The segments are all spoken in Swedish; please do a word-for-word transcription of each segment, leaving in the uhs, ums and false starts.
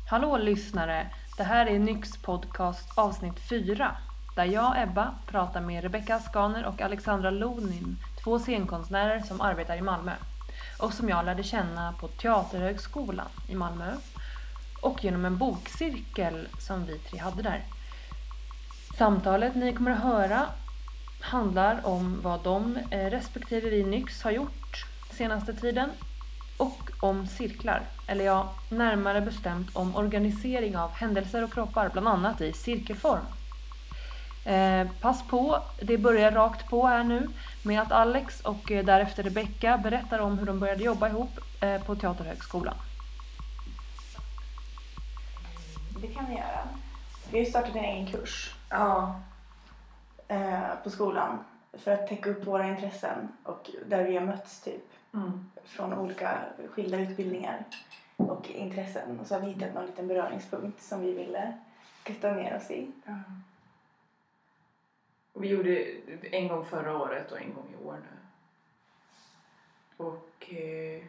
Hallå lyssnare, det här är Nyx podcast avsnitt fyra. Där jag, Ebba, pratar med Rebecca Askaner och Alexandra Lonin, två scenkonstnärer som arbetar i Malmö. Och som jag lärde känna på Teaterhögskolan i Malmö. Och genom en bokcirkel som vi tre hade där. Samtalet ni kommer att höra handlar om vad de respektive vi Nyx har gjort senaste tiden. Och om cirklar, eller ja, närmare bestämt om organisering av händelser och kroppar, bland annat i cirkelform. Eh, pass på, det börjar rakt på här nu med att Alex och därefter Rebecca berättar om hur de började jobba ihop eh, på Teaterhögskolan. Det kan vi göra. Vi har startat en egen kurs Ja. eh, på skolan för att täcka upp våra intressen och där vi har mötts typ. Mm. Från olika skilda utbildningar och intressen. Och så har vi hittat någon liten beröringspunkt som vi ville kasta ner oss i. Ja. Och vi gjorde en gång förra året och en gång i år nu. Och eh,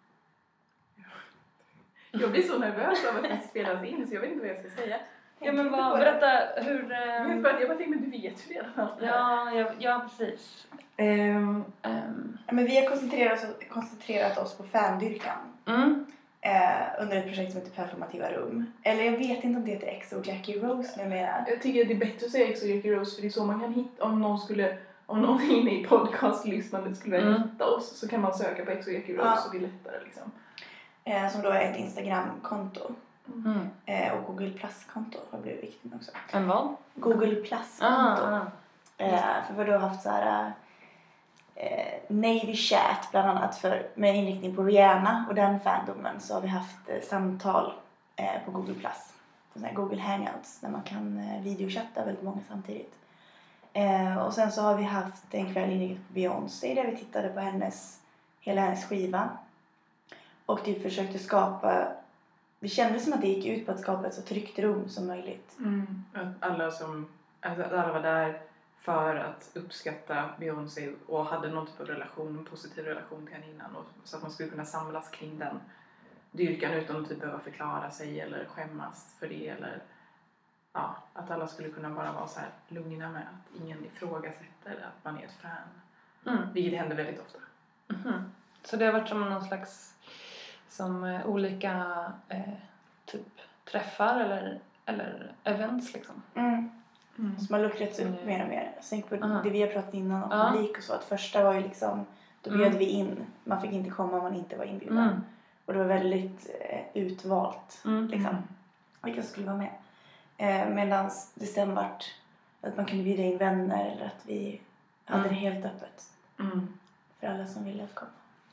jag blir så nervös av att det spelas in så jag vet inte vad jag ska säga. Ja men vad, berätta hur... Eh... Jag bara, jag bara tänkte, men du vet ju redan allt det här. Ja, ja, ja precis. Um, Um. Ja, men vi har koncentrerat oss, koncentrerat oss på fandyrkan. Mm. Eh, under ett projekt som heter Performativa rum. Eller jag vet inte om det heter X och Jackie Rose numera. jag tycker att det är bättre att säga X och Jackie Rose för det är så man kan hitta, om någon skulle, om någon inne i podcastlyssnandet skulle vilja Mm. hitta oss så kan man söka på X och Jackie Rose Ja. och det är lättare liksom. Eh, som då är ett Instagram-konto. Mm. Eh, och Google Plus-konto har blivit viktigt också. En vad? Google Plus-konto. Ah, ah. Eh, för vi har haft så här eh, Navy Chat bland annat för, med inriktning på Rihanna och den fandomen, så har vi haft eh, samtal eh, på Google Plus. Sådana här Google Hangouts där man kan eh, videochatta väldigt många samtidigt. Eh, och sen så har vi haft en kväll inriktning på Beyoncé där vi tittade på hennes, hela hennes skiva. Och typ försökte skapa, det kändes som att det gick ut på att skapa ett så tryggt rum som möjligt. Mm. Att alla som, alltså att alla var där för att uppskatta Beyoncé och hade någon typ av relation, en positiv relation till henne innan. Och så att man skulle kunna samlas kring den dyrkan utan att typ behöva förklara sig eller skämmas för det. Eller ja, att alla skulle kunna bara vara så här lugna med att ingen ifrågasätter att man är ett fan. Mm. Vilket händer väldigt ofta. Mhm. Så det har varit som någon slags som eh, olika eh, typ träffar eller, eller events liksom. Mm. Mm. Som har luckrats upp Mm. mer och mer. Jag tänker på Aha. det vi har pratat innan om Ja. publik och så. Att första var ju liksom, då bjöd Mm. vi in. Man fick inte komma om man inte var inbjuden. Mm. Och det var väldigt eh, utvalt. Mm. Liksom. Vilka som skulle vara med. Eh, Medan det sen vart att man kunde bjuda in vänner. Eller att vi hade Mm. det helt öppet. Mm. För alla som ville komma.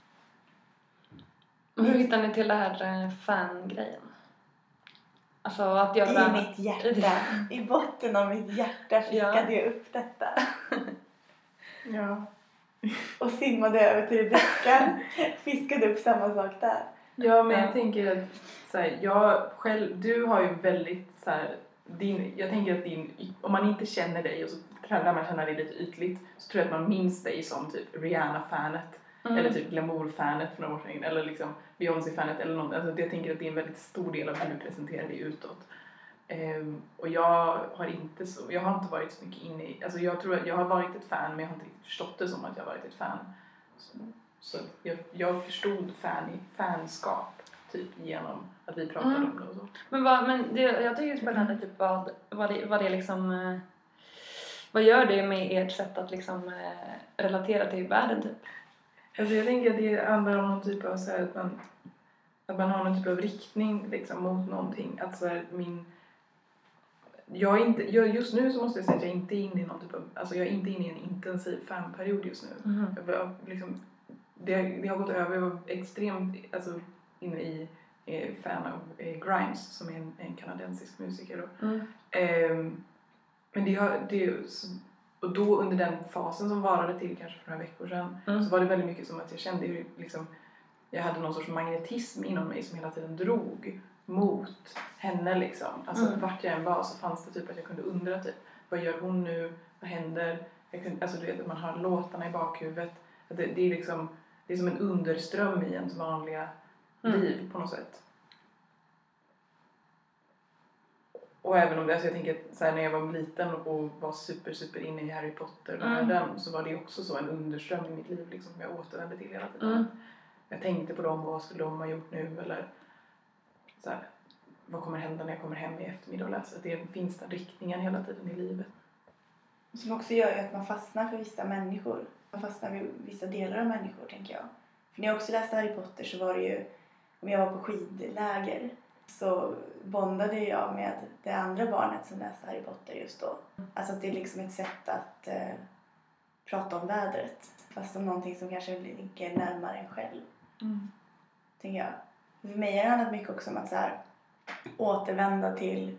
Hur hittar ni till det här eh, fangrejen? Alltså att göra... I mitt hjärta. I botten av mitt hjärta fiskade Ja. jag upp detta. Ja. Och simmade över till Rebecca. Fiskade upp samma sak där. Ja, men Ja. jag tänker att så här, jag själv, du har ju väldigt så här, din, jag tänker att din, om man inte känner dig och så kan man känna dig lite ytligt, så tror jag att man minns dig som typ Rihanna-fanet Mm. eller typ Glamour-fanet för några år sedan, eller liksom Beyoncé-fanet eller något. Alltså jag tänker att det är en väldigt stor del av hur du presenterar dig utåt. Um, och jag har inte så, jag har inte varit så mycket inne i, alltså jag tror att jag har varit ett fan men jag har inte riktigt förstått det som att jag har varit ett fan. Så, så jag, jag förstod fan i fanskap typ genom att vi pratade Mm. om det och så. Men, vad, men det, jag tycker det är spännande typ vad, vad, det, vad det liksom... Eh, vad gör det med ert sätt att liksom eh, relatera till världen typ? Alltså jag tänker att det handlar om någon typ av så här, att man att man har någon typ av riktning liksom mot någonting. Att så här, min jag är inte jag, just nu så måste jag säga att jag inte är inne i någon typ av, alltså jag är inte inne i en intensiv fanperiod just nu. Mm. Jag var, liksom det, det har gått över. Jag var extremt alltså inne i eh, fan av eh, Grimes som är en, en kanadensisk musiker då. Mm. Ehm, men det har det och då under den fasen som varade till kanske för några veckor sedan Mm. så var det väldigt mycket som att jag kände hur liksom jag hade någon sorts magnetism inom mig som hela tiden drog mot henne liksom. Alltså Mm. vart jag än var så fanns det typ att jag kunde undra typ vad gör hon nu? Vad händer? Jag kunde, alltså du vet att man har låtarna i bakhuvudet. Att det, det är liksom det är som en underström i ens vanliga Mm. liv på något sätt. Och även om det, alltså jag tänker att så här, när jag var liten och var super super inne i Harry Potter-världen mm. så var det också så en underström i mitt liv liksom, som jag återvände till hela tiden. Mm. Jag tänkte på dem, vad skulle de ha gjort nu eller så här, vad kommer hända när jag kommer hem i eftermiddag och läser. Att det finns den riktningen hela tiden i livet. Som också gör ju att man fastnar för vissa människor. Man fastnar vid vissa delar av människor, tänker jag. För när jag också läste Harry Potter så var det ju, om jag var på skidläger så bondade jag med det andra barnet som läste Harry Potter just då. Alltså att det är liksom ett sätt att eh, prata om vädret. Fast om någonting som kanske ligger närmare en själv. Mm. Tänker jag. För mig har det handlat mycket också om att så här, återvända till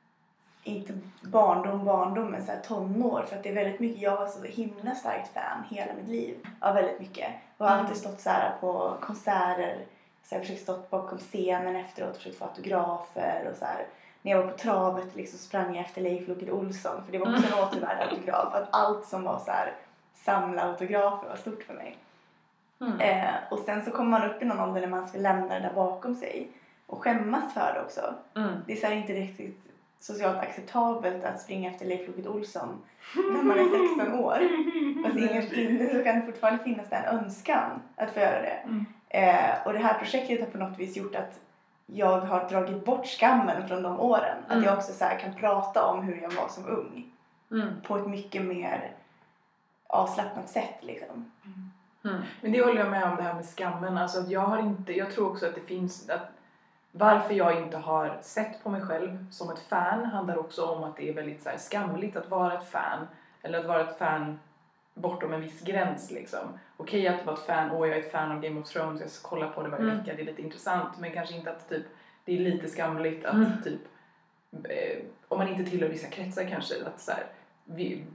inte barndom, barndom men så här tonår. För att det är väldigt mycket, jag var så himla starkt fan hela mitt liv av väldigt mycket. Och har alltid stått så här på konserter. Så jag har försökt stått bakom scenen efteråt och försökt få autografer och så här. När jag var på travet liksom sprang jag efter Leif Loket Olsson. För det var också en återvärd autograf. För att allt som var så här samla autografer var stort för mig. Mm. Eh, och sen så kommer man upp i någon ålder när man ska lämna det där bakom sig. Och skämmas för det också. Mm. Det är så här inte riktigt socialt acceptabelt att springa efter Leif Loket Olsson när man är sexton år. Fast innerst inne så kan det fortfarande finnas den önskan att få göra det. Mm. Eh, och det här projektet har på något vis gjort att jag har dragit bort skammen från de åren. Mm. Att jag också så här kan prata om hur jag var som ung. Mm. På ett mycket mer avslappnat sätt liksom. Mm. Mm. Men det håller jag med om, det här med skammen. Alltså att jag har inte, jag tror också att det finns, att varför jag inte har sett på mig själv som ett fan handlar också om att det är väldigt så här skamligt att vara ett fan. Eller att vara ett fan bortom en viss gräns liksom. Okej att vara ett fan, åh jag är ett fan av Game of Thrones, jag ska kolla på det varje mm. vecka, det är lite intressant. Men kanske inte att typ, det är lite skamligt att mm. typ, eh, om man inte tillhör vissa kretsar kanske, att så här, vi,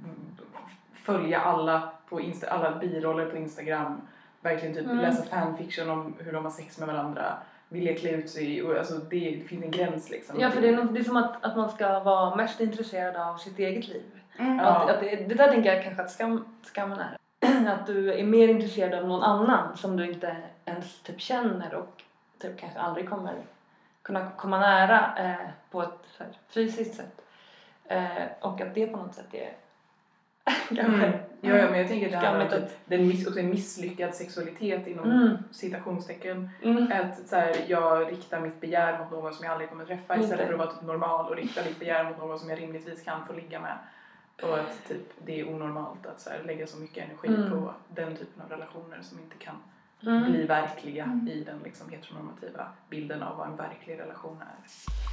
följa alla på Insta, alla biroller på Instagram, verkligen typ mm. läsa fanfiction om hur de har sex med varandra, vilja klä ut sig, och alltså det, det finns en gräns liksom. Ja, för det är, något, det är som att, att man ska vara mest intresserad av sitt eget liv. Mm. Att, att det, det där tänker jag kanske att skam, skammen är. Att du är mer intresserad av någon annan som du inte ens typ känner och typ kanske aldrig kommer kunna komma nära eh, på ett så här, fysiskt sätt. Eh, och att det på något sätt är kanske mm. ja, ja, men jag tänker att det handlar om typ, den miss, också en misslyckad sexualitet inom mm. citationstecken. Mm. Att så här, jag riktar mitt begär mot någon som jag aldrig kommer träffa istället mm. för att vara typ normal och rikta mitt begär mot någon som jag rimligtvis kan få ligga med. Och att typ, det är onormalt att så här, lägga så mycket energi mm. på den typen av relationer som inte kan mm. bli verkliga mm. i den liksom, heteronormativa bilden av vad en verklig relation är.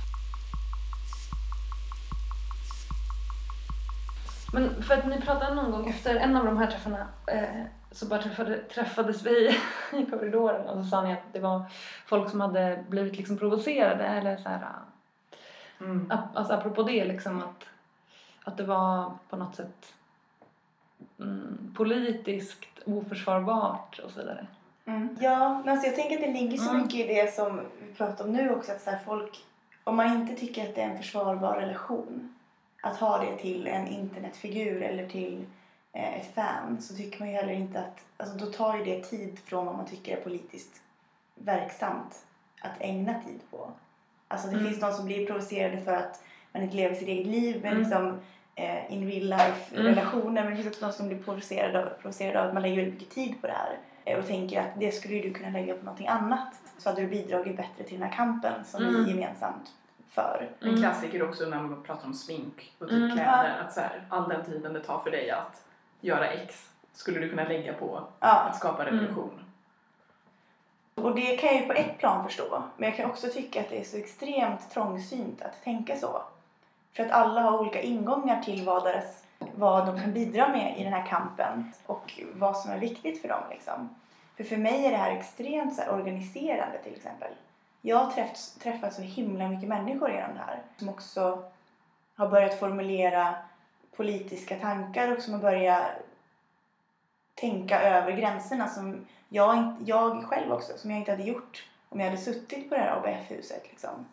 Men för att ni pratade någon gång efter en av de här träffarna eh, så bara träffade, träffades vi i korridoren och så sa ni att det var folk som hade blivit liksom provocerade eller så här, mm. ap- alltså apropå det liksom att, att det var på något sätt mm, politiskt oförsvarbart och så vidare. Mm. Ja, men alltså jag tänker att det ligger så mm. mycket i det som vi pratar om nu också, att så här, folk, om man inte tycker att det är en försvarbar relation att ha det till en internetfigur eller till eh, ett fan, så tycker man ju heller inte att, alltså då tar ju det tid från vad man tycker är politiskt verksamt att ägna tid på. Alltså det mm. finns de som blir provocerade för att man inte lever sitt eget liv med mm. liksom eh, in real life mm. relationer, men det finns också de som blir provocerade, provocerade av att man lägger väldigt mycket tid på det här eh, och tänker att det skulle du kunna lägga på någonting annat, så hade du bidragit bättre till den här kampen som mm. vi gemensamt för. En klassiker också när man pratar om smink och typ mm. kläder, att så här, all den tiden det tar för dig att göra X skulle du kunna lägga på ja. att skapa revolution. Mm. Och det kan jag ju på ett plan förstå, men jag kan också tycka att det är så extremt trångsynt att tänka så. För att alla har olika ingångar till vad, deras, vad de kan bidra med i den här kampen och vad som är viktigt för dem liksom. För för mig är det här extremt så här, organiserande till exempel. Jag har träffat, träffat så himla mycket människor genom det här. Som också har börjat formulera politiska tankar och som har börjat tänka över gränserna som jag, jag själv också, som jag inte hade gjort om jag hade suttit på det här A B F-huset liksom.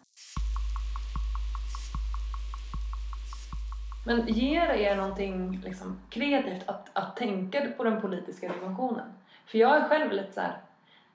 Men ger det er någonting liksom kreativt att, att tänka på den politiska dimensionen? För jag är själv lite så här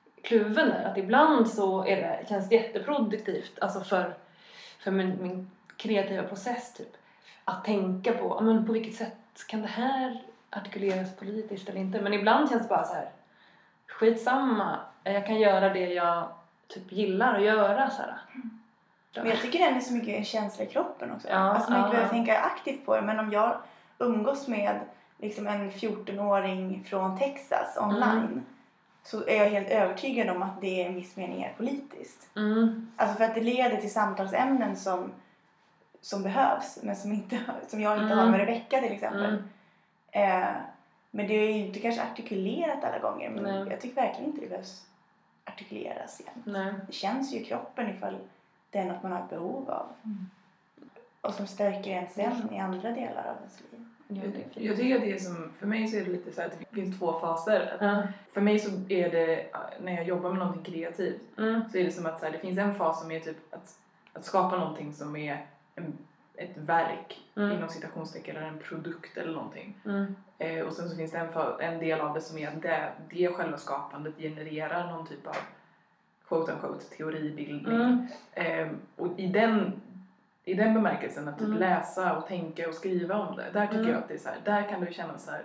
kluven där, att ibland så är det, känns det jätteproduktivt alltså för, för min, min kreativa process typ. Att tänka på, ja, men på vilket sätt kan det här artikuleras politiskt eller inte. Men ibland känns det bara så här, skitsamma. Jag kan göra det jag typ gillar att göra. Så här. Men jag tycker den är så mycket en känsla i kroppen också. Ja, alltså man ja, inte behöver ja. tänka aktivt på det. Men om jag umgås med liksom en fjortonåring från Texas online. Mm. Så är jag helt övertygad om att det i en viss mening är politiskt. Mm. Alltså för att det leder till samtalsämnen som, som behövs. Men som, inte, som jag inte Mm. har med Rebecca till exempel. Mm. Eh, men det är ju inte kanske artikulerat alla gånger. Men Nej. jag tycker verkligen inte det behövs artikuleras igen. Nej. Det känns ju i kroppen ifall det är något man har ett behov av. Mm. Och som stärker en sen i andra delar av ens liv. Ja, det är fint. Jag tycker att det är som, för mig så är det lite så här att det finns två faser. Ja. För mig så är det, när jag jobbar med någonting kreativt, Mm. så är det som att så här, det finns en fas som är typ att, att skapa någonting som är en, ett verk, Mm. inom citationstecken, eller en produkt eller någonting. Mm. Eh, och sen så finns det en, fa- en del av det som är att det, det själva skapandet genererar någon typ av quote unquote teoribildning. Mm. Eh, och i den, i den bemärkelsen att typ Mm. läsa och tänka och skriva om det, där tycker Mm. jag att det är så här, där kan du känna så här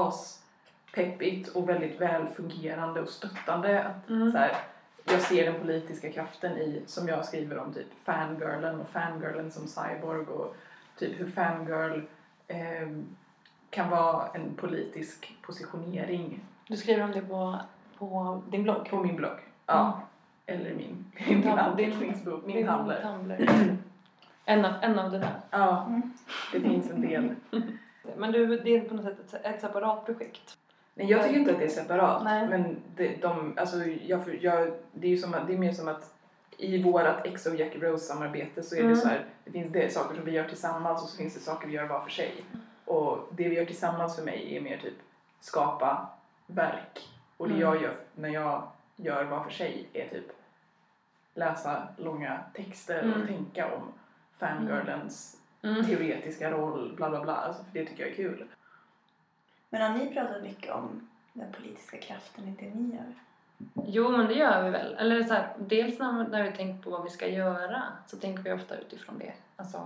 aspeppigt och väldigt väl fungerande och stöttande att Mm. så här, jag ser den politiska kraften i, som jag skriver om, typ fangirlen och fangirlen som cyborg och typ hur fangirl eh, kan vara en politisk positionering Du skriver om det på, på din blogg? på min blogg. Ja. Eller min, Din min tab- anteckningsbok, min din Tumblr. Tumblr. En av, en av dina. Ja, Mm. det finns en del. Men du, det är på något sätt ett, ett separat projekt. Nej, jag tycker inte att det är separat. Nej. Men det, de, alltså, jag, jag, det är ju som att, det är mer som att i vårat X och Jackie Rose-samarbete så är Mm. det så här, det finns det saker som vi gör tillsammans och så finns det saker vi gör var för sig. Och det vi gör tillsammans för mig är mer typ skapa verk. Och det Mm. jag gör när jag gör var för sig är typ läsa långa texter Mm. och tänka om fangirlens Mm. teoretiska roll, bla bla bla. Alltså, för det tycker jag är kul. Men har ni pratat mycket om den politiska kraften i det ni gör? Jo, men det gör vi väl. Eller så här, dels när, när vi tänker på vad vi ska göra så tänker vi ofta utifrån det. Alltså,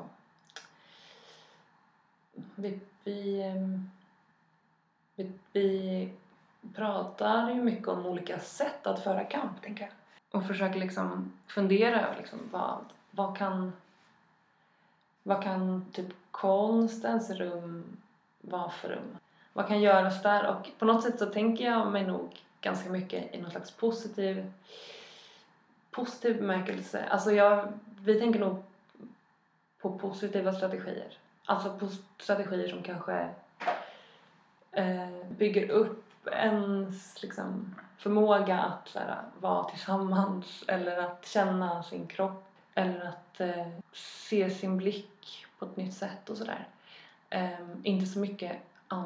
vi, vi, ehm, vi, vi pratar ju mycket om olika sätt att föra kamp, tänker jag. Och försöker liksom fundera över liksom, vad, vad kan vad kan typ konstens rum vara för rum? Vad kan göras där? Och på något sätt så tänker jag mig nog ganska mycket i någon slags positiv positiv bemärkelse. Alltså jag, vi tänker nog på positiva strategier. Alltså på strategier som kanske eh, bygger upp ens liksom, förmåga att så här, vara tillsammans eller att känna sin kropp eller att eh, se sin blick på ett nytt sätt och sådär. Eh, inte så mycket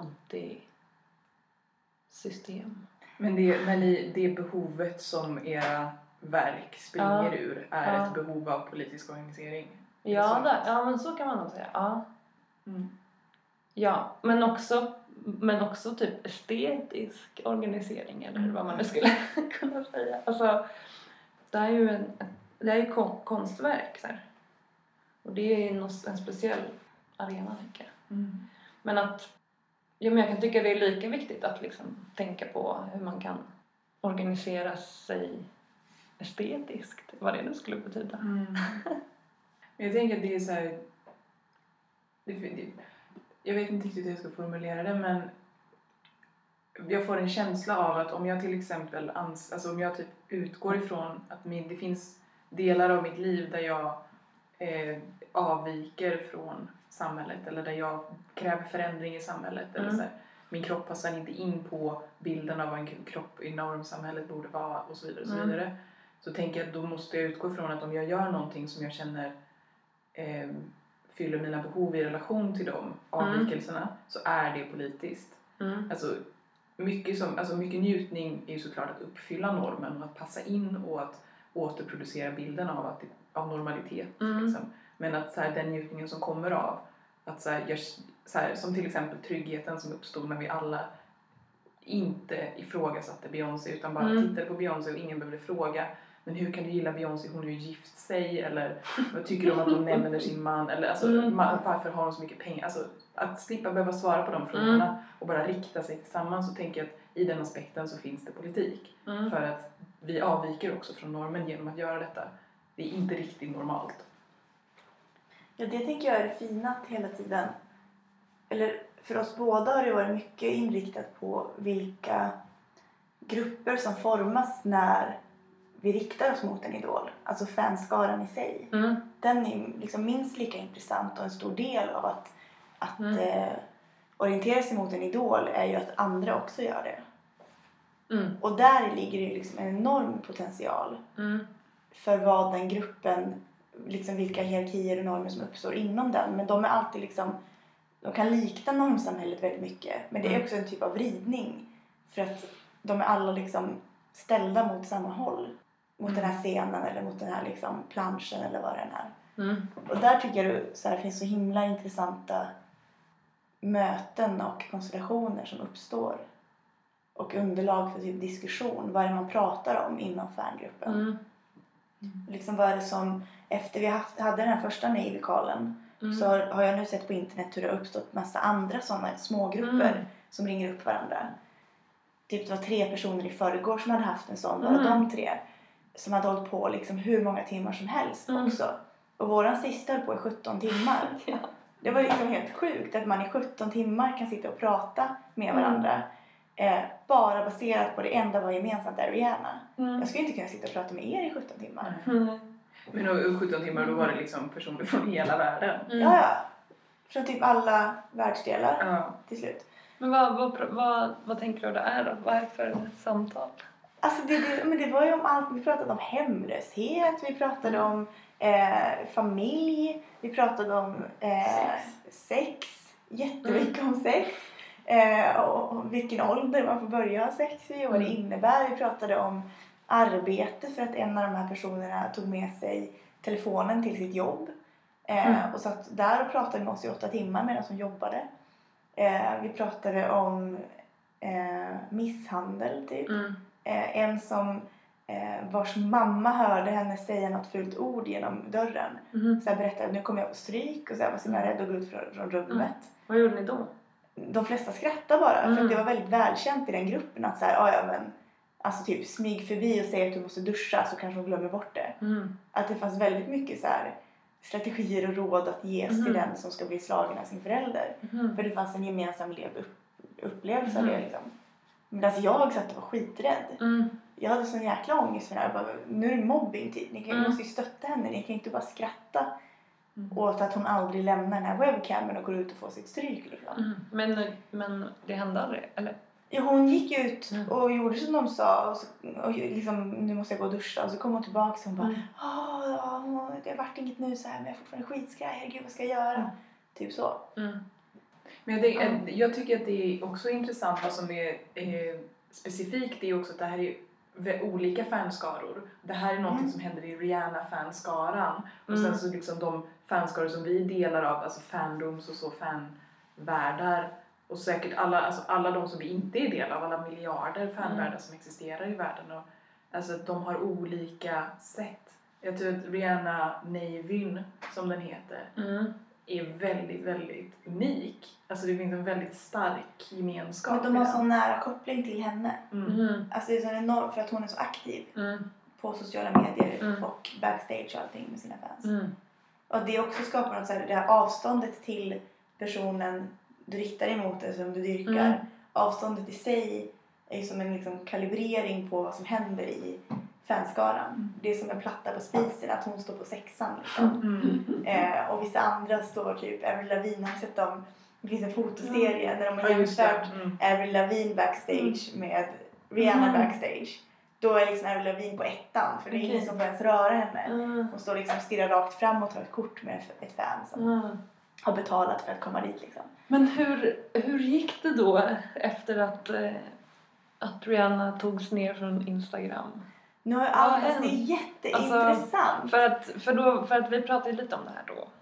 anti-system. Men det, men i det behovet som era verk springer Ja. ur är Ja. ett behov av politisk organisering. Ja, Så. där, ja, men så kan man nog säga. Ja, Mm. ja men, också, men också typ estetisk organisering eller vad man nu skulle kunna säga. Alltså, det är ju en, det är ju kon, konstverk så här. Och det är ju något, en speciell arena, tänker jag. Mm. Men att ja, men jag kan tycka det är lika viktigt att liksom tänka på hur man kan organisera sig estetiskt. Vad det nu skulle betyda. Mm. Men jag tänker att det är så här, det, det, jag vet inte riktigt hur jag ska formulera det, men jag får en känsla av att om jag till exempel ans, alltså om jag typ utgår ifrån att min, det finns delar av mitt liv där jag eh, avviker från samhället eller där jag kräver förändring i samhället eller Mm. så här, min kropp passar inte in på bilden av vad en kropp i normsamhället borde vara och så vidare och så Mm. vidare. Så tänker jag att då måste jag utgå ifrån att om jag gör någonting som jag känner eh, fyller mina behov i relation till de avvikelserna så är det politiskt. Mm. Alltså mycket, som, alltså mycket njutning är ju såklart att uppfylla normen och att passa in och att återproducera bilden av, att, av normalitet. Mm. Liksom. Men att så här, den njutningen som kommer av att så här, jag, så här, som till exempel tryggheten som uppstod när vi alla inte ifrågasatte Beyoncé utan bara Mm. tittade på Beyoncé och ingen behövde fråga men hur kan du gilla Beyoncé, hon har ju gift sig, eller vad tycker du om att hon nämner sin man, eller alltså, Mm. man, varför har hon så mycket pengar, alltså att slippa behöva svara på de frågorna Mm. och bara rikta sig tillsammans, så tänker jag att i den aspekten så finns det politik. Mm. För att vi avviker också från normen genom att göra detta. Det är inte riktigt normalt. Ja, det tänker jag är det fina att hela tiden, eller för oss båda har det varit mycket inriktat på vilka grupper som formas när vi riktar oss mot en idol. Alltså fanskaran i sig. Mm. Den är liksom minst lika intressant, och en stor del av att, att Mm. eh, orientera sig mot en idol är ju att andra också gör det. Mm. Och där ligger det liksom en enorm potential Mm. för vad den gruppen, liksom vilka hierarkier och normer som uppstår inom den. Men de är alltid liksom, de kan likna normsamhället väldigt mycket. Men det är Mm. också en typ av vridning. För att de är alla liksom ställda mot samma håll. Mot Mm. den här scenen eller mot den här liksom planschen eller vad det än är. Mm. Och där tycker jag så här, finns så himla intressanta möten och konstellationer som uppstår. Och underlag för typ diskussion. Vad är det man pratar om inom fangruppen? Mm. Liksom vad är det som, efter vi haft, hade den här första Navy-callen, Mm. så har, har jag nu sett på internet hur det har uppstått massa andra sådana smågrupper Mm. som ringer upp varandra. Typ det var tre personer i förrgår som hade haft en sån, bara Mm. de tre. Som hade hållit på liksom hur många timmar som helst Mm. också. Och våran sista höll på i sjutton timmar. Ja. Det var liksom helt sjukt att man i sjutton timmar kan sitta och prata med varandra. Eh, bara baserat på det enda var gemensamt är Rihanna. Mm. Jag skulle inte kunna sitta och prata med er i sjutton timmar. Mm. Men då, sjutton timmar, då var det liksom personer från hela världen. Mm. Ja, ja. Från typ alla världsdelar Ja. till slut. Men vad, vad, vad, vad tänker du det är då? Vad är det för samtal? Alltså det, det, men det var ju om allt. Vi pratade om hemlöshet. Vi pratade om eh, familj. Vi pratade om eh, sex. sex. Jättemycket Mm. om sex. Eh, och, och vilken ålder man får börja ha sex i och vad det Mm. innebär. Vi pratade om arbete för att en av de här personerna tog med sig telefonen till sitt jobb. Eh, Mm. och satt där och pratade med oss i åtta timmar medan hon jobbade. Eh, vi pratade om eh, misshandel typ. Mm. Eh, en som eh, vars mamma hörde henne säga något fult ord genom dörren. Mm. Så jag berättade att nu kommer jag på stryk och så jag var så himla rädd att gå ut från, från rummet. Mm. Vad gjorde ni då? De flesta skrattade bara Mm. för att det var väldigt välkänt i den gruppen att så här, ja men alltså typ smyg förbi och säg att du måste duscha så kanske hon glömmer bort det. Mm. Att det fanns väldigt mycket så här strategier och råd att ges Mm. till den som ska bli slagen av sin förälder. Mm. För det fanns en gemensam lev upp, upplevelse av Mm. det liksom. Men alltså jag satt och var skiträdd. Mm. Jag hade sån jäkla ångest för det här. Bara, nu är det mobbing typ. Ni kan, Mm. måste ju stötta henne. Ni kan ju inte bara skratta Mm. åt att hon aldrig lämnar den här webcamen och går ut och får sitt stryk liksom. Mm. Men, men det hände aldrig, eller? Ja, hon gick ut Mm. och gjorde som de sa. Och, så, och liksom, nu måste jag gå och duscha. Och så kom hon tillbaka och hon bara, Mm. ah, ja, det har varit inget nu så här. Men jag är fortfarande skitskraj. Herregud, vad ska jag göra? Mm. Typ så. Mm. Men jag, tänker, Mm. jag tycker att det är också intressant vad som är eh, specifikt. Det är också att det här är vä- olika fanskaror. Det här är något Mm. som händer i Rihanna-fanskaran. Och Mm. sen så liksom de fanskaror som vi delar av, alltså fandoms och så fanvärldar. Och säkert alla, alltså alla de som vi inte är del av, alla miljarder fanvärldar Mm. som existerar i världen. Och, alltså att de har olika sätt. Jag tror att Rihanna Navyn, som den heter, Mm. är väldigt, väldigt unik. Alltså det finns en väldigt stark gemenskap. Men de har i den. sån nära koppling till henne. Mm. Mm. Alltså det är så enormt för att hon är så aktiv Mm. på sociala medier Mm. och backstage och allting med sina fans. Mm. Och det också skapar något så här, det här avståndet till personen du riktar emot eller som du dyrkar. Mm. Avståndet i sig är ju som en liksom kalibrering på vad som händer i fanskaran. Mm. Det är som en platta på spisen att hon står på sexan liksom. Mm. Eh, och vissa andra står typ, Avril Lavigne har sett dem, det finns en fotoserie där de har Ja, just det. jämfört Mm. Avril Lavigne backstage med Rihanna Mm. backstage. Då är liksom Avril Lavigne på ettan för det är ingen Okej. som får ens röra henne. Mm. Hon står liksom och stirrar rakt fram och tar ett kort med ett fan som Mm. har betalat för att komma dit liksom. Men hur, hur gick det då efter att, eh, att Rihanna togs ner från Instagram? Nu har Ja, allt, alltså, en. det är jätteintressant. För att, för, då, för att vi pratade lite om det här då.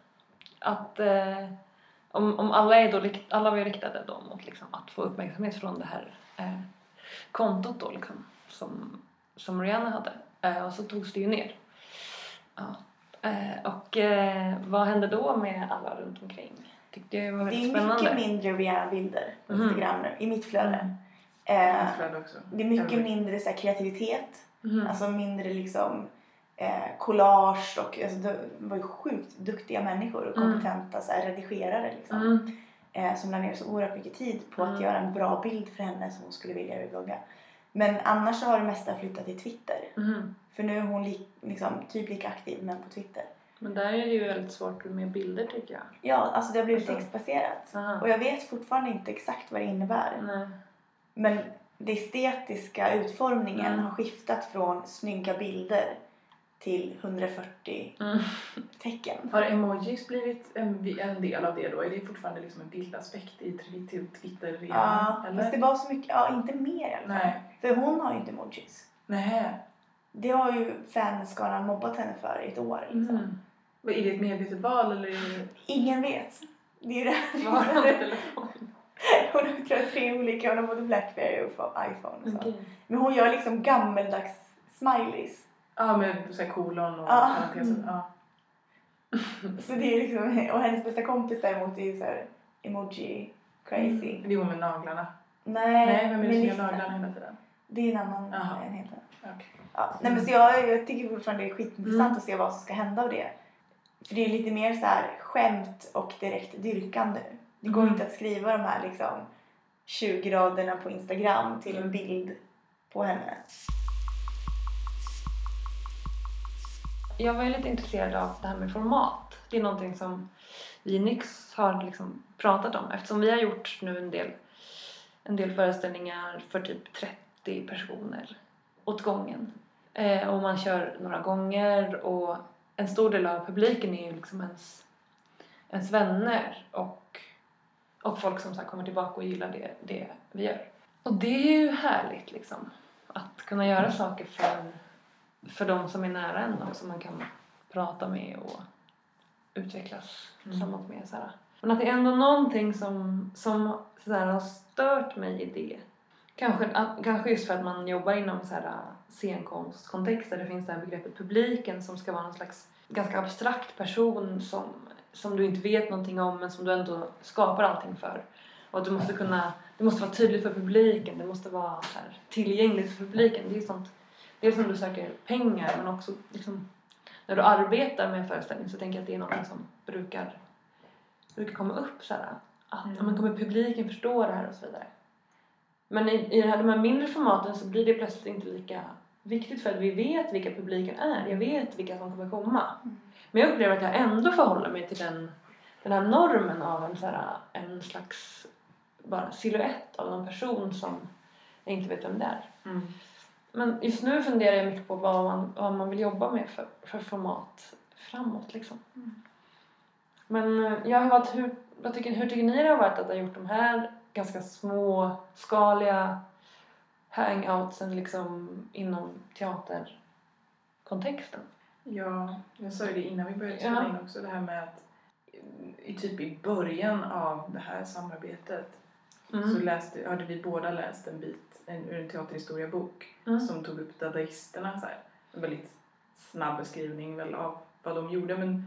Att eh, om, om alla, är då, rikt- alla var ju riktade då mot liksom, att få uppmärksamhet från det här eh, kontot då liksom, som, som Rihanna hade. Eh, och så togs det ju ner. Ja. Eh, och eh, vad hände då med alla runt omkring? Tyckte det var väldigt spännande. Det är mycket spännande. mindre Rihanna-bilder på Mm. Instagram nu, i mitt flöde. Mm. Eh, Mitt flöde också. det är mycket Eller- mindre så här, kreativitet. Mm. Alltså mindre liksom eh, collage och alltså, det var ju sjukt duktiga människor och Mm. kompetenta så här, redigerare liksom. Mm. Eh, som la ner så oerhört mycket tid på Mm. att göra en bra bild för henne som hon skulle vilja blogga. Men annars så har det mesta flyttat till Twitter. Mm. För nu är hon li- liksom, typ lika aktiv men på Twitter. Men där är det ju väldigt svårt med bilder tycker jag. Ja, alltså det har blivit Alltså. textbaserat. Aha. Och jag vet fortfarande inte exakt vad det innebär. Nej. Men den estetiska utformningen Mm. har skiftat från snygga bilder till hundrafyrtio Mm. tecken. Har emojis blivit en, en del av det då? Är det fortfarande liksom en bildaspekt i Twitter, Twitter redan? Ja, eller? fast det var så mycket, ja inte mer i alla fall. Nej. För hon har ju inte emojis. Nej. Det har ju fanskalan mobbat henne för i ett år liksom. Mm. Vad, är det ett medvetet val eller är det... Ingen vet. Det är ju det. Vad har hon för telefon? Hon har tror jag, tre olika, hon har både Blackberry och iPhone och så. Okej. Men hon gör liksom gammeldags smileys. Ja, med så här kolon och Ja. parenteser. Ja. Så det är liksom, och hennes bästa kompis däremot är ju så här emoji crazy. Det är hon med naglarna. Nej, Nej, vem är det som gör Melissa. naglarna hela tiden? Det är en annan Jaha. en helt annan. Okej. Ja, nej men så jag, jag tycker fortfarande det är skitintressant Mm. att se vad som ska hända av det. För det är lite mer så här skämt och direkt dyrkande. Det går Mm. inte att skriva de här liksom tjugo raderna på Instagram till en bild på henne. Jag var ju lite intresserad av det här med format. Det är någonting som vi i Nyx har liksom pratat om. Eftersom vi har gjort nu en del, en del föreställningar för typ trettio personer åt gången. Eh, och man kör några gånger och en stor del av publiken är ju liksom ens, ens vänner och, och folk som så här kommer tillbaka och gillar det, det vi gör. Och det är ju härligt liksom. Att kunna göra saker för, för de som är nära en och som man kan prata med och utvecklas Mm. tillsammans med. Så här. Men att det är ändå någonting som, som så här, har stört mig i det. Kanske, att, kanske just för att man jobbar inom så här, scenkonstkontext där det finns det här begreppet publiken som ska vara en slags ganska abstrakt person som, som du inte vet någonting om men som du ändå skapar allting för. Och att du måste kunna, det måste vara tydligt för publiken, det måste vara så här, tillgängligt för publiken. Det är sånt, dels som du söker pengar men också liksom, när du arbetar med en föreställning så tänker jag att det är något som brukar, brukar komma upp så här, att Mm. men kommer publiken förstå det här och så vidare. Men i, i de här, de här mindre formaten så blir det plötsligt inte lika viktigt för att vi vet vilka publiken är. Jag vet vilka som kommer komma. Mm. Men jag upplever att jag ändå förhåller mig till den, den här normen av en, så här, en slags bara silhuett av någon person som jag inte vet vem det är. Mm. Men just nu funderar jag mycket på vad man, vad man vill jobba med för, för format framåt liksom. Mm. Men eh, jag har varit, hur, vad tycker, hur tycker ni det har varit att ha gjort de här ganska småskaliga hangoutsen liksom inom teaterkontexten? Ja, jag sa ju det innan vi började Ja. spela in också. Det här med att i typ i början av det här samarbetet Mm. så läste, hade vi båda läst en bit en, ur en teaterhistoriebok Mm. som tog upp dadaisterna så här. En väldigt snabb beskrivning väl av vad de gjorde, men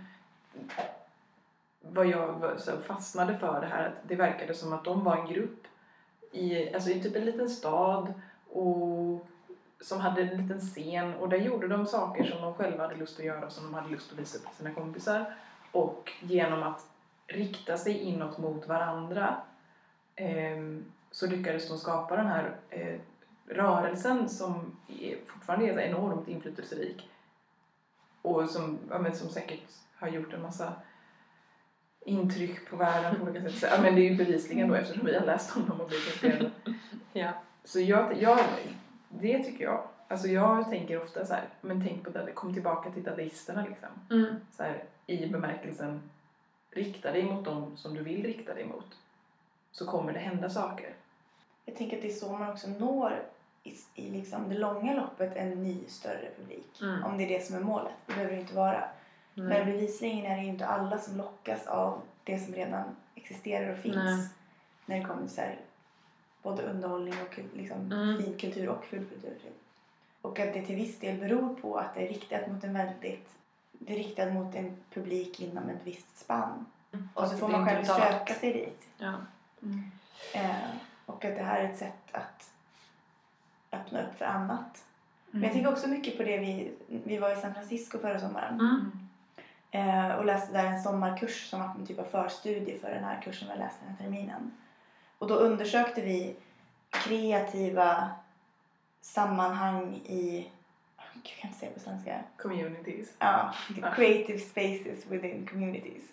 vad jag var- så fastnade för det här att det verkade som att de var en grupp i, alltså i typ en liten stad och som hade en liten scen och där gjorde de saker som de själva hade lust att göra och som de hade lust att visa för sina kompisar, och genom att rikta sig inåt mot varandra ehm, så lyckades de skapa den här eh, rörelsen som är, fortfarande är enormt inflytelserik och som, ja, men som säkert har gjort en massa intryck på världen på olika sätt. Så, ja, men det är ju bevisligen då eftersom vi har läst om dem och blivit inspirerade. Ja. Så jag, jag, det tycker jag. Alltså jag tänker ofta så här, men tänk på det, kom tillbaka till dadaisterna liksom. Mm. Så här, i bemärkelsen, rikta dig mot dem som du vill rikta dig mot. Så kommer det hända saker. Jag tänker att det är så man också når i, i liksom det långa loppet en ny större publik. Mm. Om det är det som är målet. Det behöver det inte vara. Men Nej. bevisligen är det ju inte alla som lockas av det som redan existerar och finns. Nej. När det kommer till så här, både underhållning och kul- liksom, Mm. fin kultur och full kultur. Typ. Och att det till viss del beror på att det är riktat mot en väldigt... Det är riktat mot en publik inom ett visst spann. Mm. Och så får man själv söka sig dit. Ja. Mm. Eh, och att det här är ett sätt att öppna upp för annat. Mm. Men jag tänker också mycket på det vi... Vi var i San Francisco förra sommaren. Mm. Eh, och läste där en sommarkurs som var en typ av förstudie för den här kursen vi läste den här terminen. Och då undersökte vi kreativa sammanhang i... Jag kan inte säga på svenska. Communities. Ja, creative spaces within communities.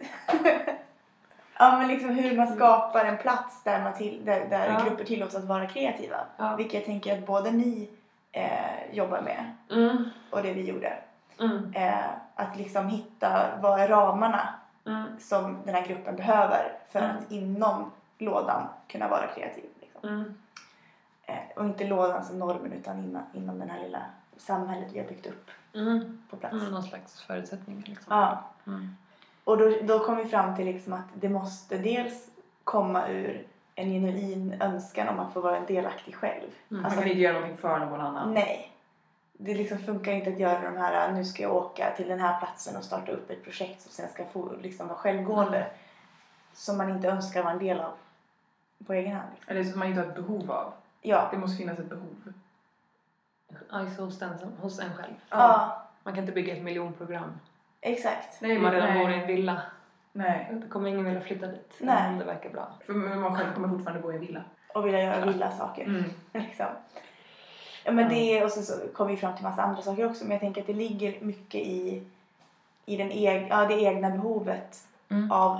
Ja, men liksom hur man skapar en plats där, man till, där, där ja. grupper tillåts att vara kreativa. Ja. Vilket jag tänker att både ni eh, jobbar med mm. och det vi gjorde. Mm. Eh, att liksom hitta vad är ramarna mm. som den här gruppen behöver för mm. att inom lådan kunna vara kreativ. Liksom. Mm. Eh, och inte lådan som normen utan inom, inom den här lilla samhället vi har byggt upp mm. på plats. Mm, någon slags förutsättning. Liksom. Ja. Mm. Och då, då kom vi fram till liksom att det måste dels komma ur en genuin önskan om att få vara en delaktig själv. Mm. Alltså, man kan inte göra någonting för någon annan. Nej. Det liksom funkar inte att göra de här, nu ska jag åka till den här platsen och starta upp ett projekt som sen ska få liksom vara självgående. Mm. Som man inte önskar vara en del av på egen hand. Liksom. Eller som man inte har ett behov av. Ja. Det måste finnas ett behov. Alltså hos, den, hos en själv. Ja. Man kan inte bygga ett miljonprogram. Exakt. Nej, man redan bor i en villa. Nej. Det kommer ingen vilja flytta dit. Nej. Om det verkar bra. För man själv kommer fortfarande bo i en villa. Och vilja göra villa saker. Mm. liksom. Ja, men det, och så, så kommer vi fram till massa andra saker också. Men jag tänker att det ligger mycket i, i den eg, ja, det egna behovet mm. av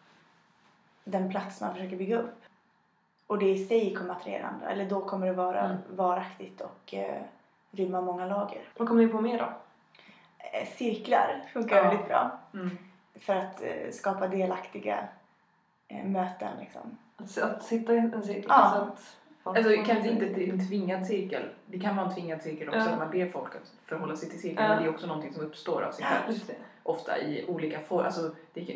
den plats man försöker bygga upp. Och det i sig kommer attrahera andra. Eller då kommer det vara mm. varaktigt och eh, rymma många lager. Vad kommer ni på mer då? Eh, cirklar funkar ja. väldigt bra. Mm. För att eh, skapa delaktiga eh, möten. Liksom. Att, att sitta i en cirkel? Ja. Alltså att Alltså kanske inte en tvingad cirkel. Det kan vara en tvingad cirkel också. Ja. När man ber folk att förhålla sig till cirkeln. Ja. Men det är också någonting som uppstår av sig själv. Ja, ofta i olika former. Alltså,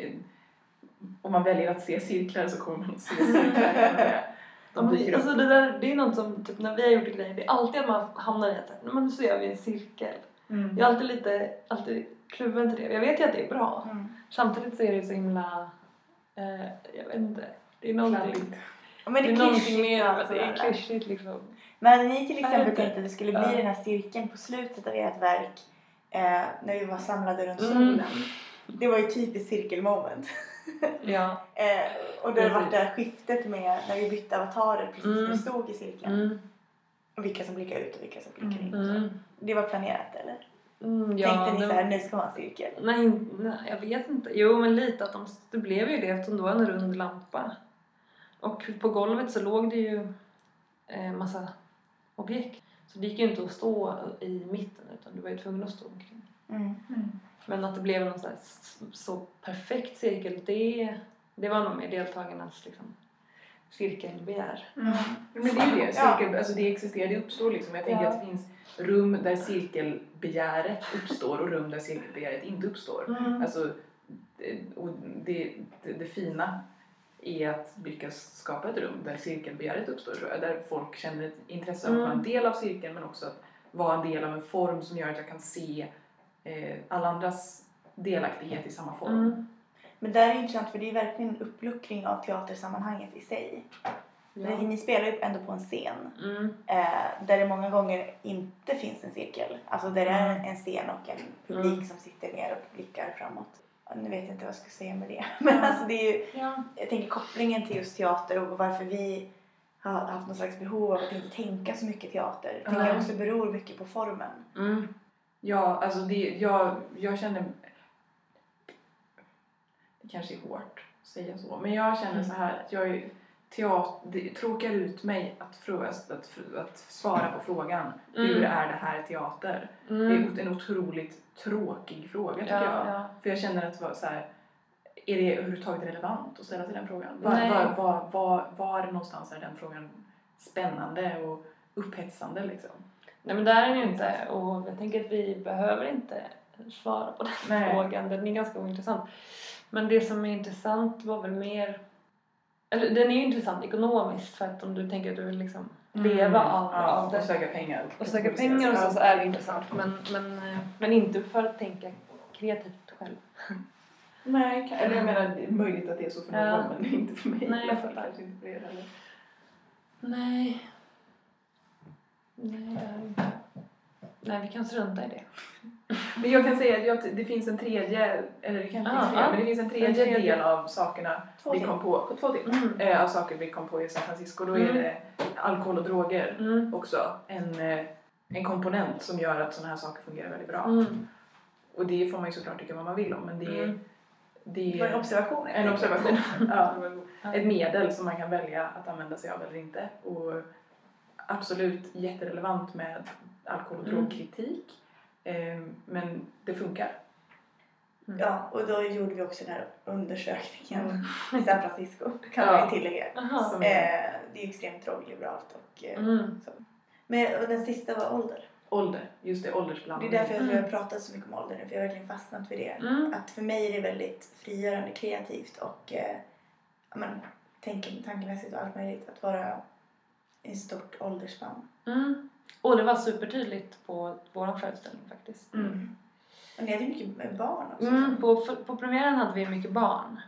om man väljer att se cirklar så kommer man att se cirklar. De dyker alltså, det, där, det är något som typ, när vi har gjort grejer. Det är alltid att man hamnar i att men så gör vi en cirkel. Mm. Jag är alltid lite alltid kluven till det. Jag vet ju att det är bra. Mm. Samtidigt så är det så himla... Eh, jag vet inte. Det är någonting... Ja, men det är, det är någonting mer alltså, det är klyschigt liksom. Men ni till exempel tänkte att det skulle bli ja. den här cirkeln på slutet av ert verk eh, när vi var samlade runt mm. solen. Det var ju typiskt cirkelmoment. Ja. eh, och det var det här skiftet med när vi bytte avatarer precis mm. när vi stod i cirkeln. Mm. Och vilka som blickar ut och vilka som blickar in. Mm. Det var planerat eller? Mm, ja, tänkte ni det... så här, nu ska ha en cirkel? Nej, nej, jag vet inte. Jo, men lite att de, det blev ju det eftersom det var en rund lampa. Och på golvet så låg det ju eh, massa objekt. Så det gick ju inte att stå i mitten utan du var ju tvungen att stå omkring. Mm. Mm. Men att det blev någon så, här, så perfekt cirkel, det, det var nog med deltagarnas liksom, cirkelbegär. Mm. Men det är det, cirkel, alltså det existerar, det uppstår liksom. Jag tänker ja. att det finns rum där cirkelbegäret uppstår och rum där cirkelbegäret inte uppstår. Mm. Alltså, och det, det, det fina är att lyckas skapa ett rum där cirkelbegäret uppstår, tror jag. Där folk känner ett intresse av att vara en del av cirkeln men också att vara en del av en form som gör att jag kan se eh, alla andras delaktighet i samma form. Mm. Men det är intressant för det är verkligen en uppluckring av teatersammanhanget i sig. Ja. Ni spelar ju ändå på en scen mm. eh, där det många gånger inte finns en cirkel. Alltså där det är en, en scen och en publik mm. som sitter ner och blickar framåt. Nu vet jag inte vad jag ska säga med det. Men alltså det är ju, ja. jag tänker kopplingen till just teater och varför vi har haft någon slags behov av att inte tänka så mycket teater. Det mm. också beror mycket på formen. Mm. Ja, alltså det, jag, jag känner, det kanske är hårt att säga så, men jag känner så här att jag är teater, det tråkar ut mig att, fråga, att, att svara på frågan mm. hur är det här teater? Mm. Det är en otroligt tråkig fråga tycker ja, jag. Ja. För jag känner att så här, är det överhuvudtaget relevant att ställa sig den frågan? Var, var, var, var, var någonstans är den frågan spännande och upphetsande liksom? Nej men där är det ju inte, och jag tänker att vi behöver inte svara på den Nej. frågan. Den är ganska ointressant. Men det som är intressant var väl mer, eller den är ju intressant ekonomiskt för att om du tänker att du vill liksom leva av, ja, av det. Och söka pengar. Och söka pengar och så, så är det intressant. Men, men, men inte för att tänka kreativt själv. Nej, eller jag menar det är möjligt att det är så för någon, Ja. men inte för mig. Nej, jag fattar. fattar. Kanske inte för er heller. Nej. Nej, det är inte. Nej, vi kan strunta i det. Men jag kan säga att jag, det finns en tredje, eller det kan inte Ah, finnas fler, ah. men det finns en tredje, En tredje. del av sakerna Två vi till. kom på, två till, Mm. eh, av saker vi kom på i San Francisco. Då är Mm. det alkohol och droger Mm. också en, eh, en komponent som gör att sådana här saker fungerar väldigt bra. Mm. Och det får man ju såklart tycka vad man vill om, men det är, Mm. det Det var en är observation. en observation. Ja. Ja. Ett medel som man kan välja att använda sig av eller inte. Och absolut jätterelevant med alkohol- och Mm. drogkritik. Eh, men det funkar. Mm. Ja, och då gjorde vi också den här undersökningen i San Francisco, kan Ja. man ju tillägga. Aha. Som- Eh, det är ju extremt drogliberalt och, eh, Mm. så. Men och den sista var ålder. Ålder, just det, Det åldersblandning. är därför jag Mm. har pratat så mycket om ålder nu, för jag har verkligen fastnat vid det. Mm. Att för mig är det väldigt frigörande, kreativt och eh, ja, men, tänk, tankemässigt och allt möjligt att vara i ett stort åldersspann. Mm. Och det var supertydligt på vår föreställning faktiskt. Mm. Och ni hade ju mycket barn också. Mm, på, på premiären hade vi mycket barn.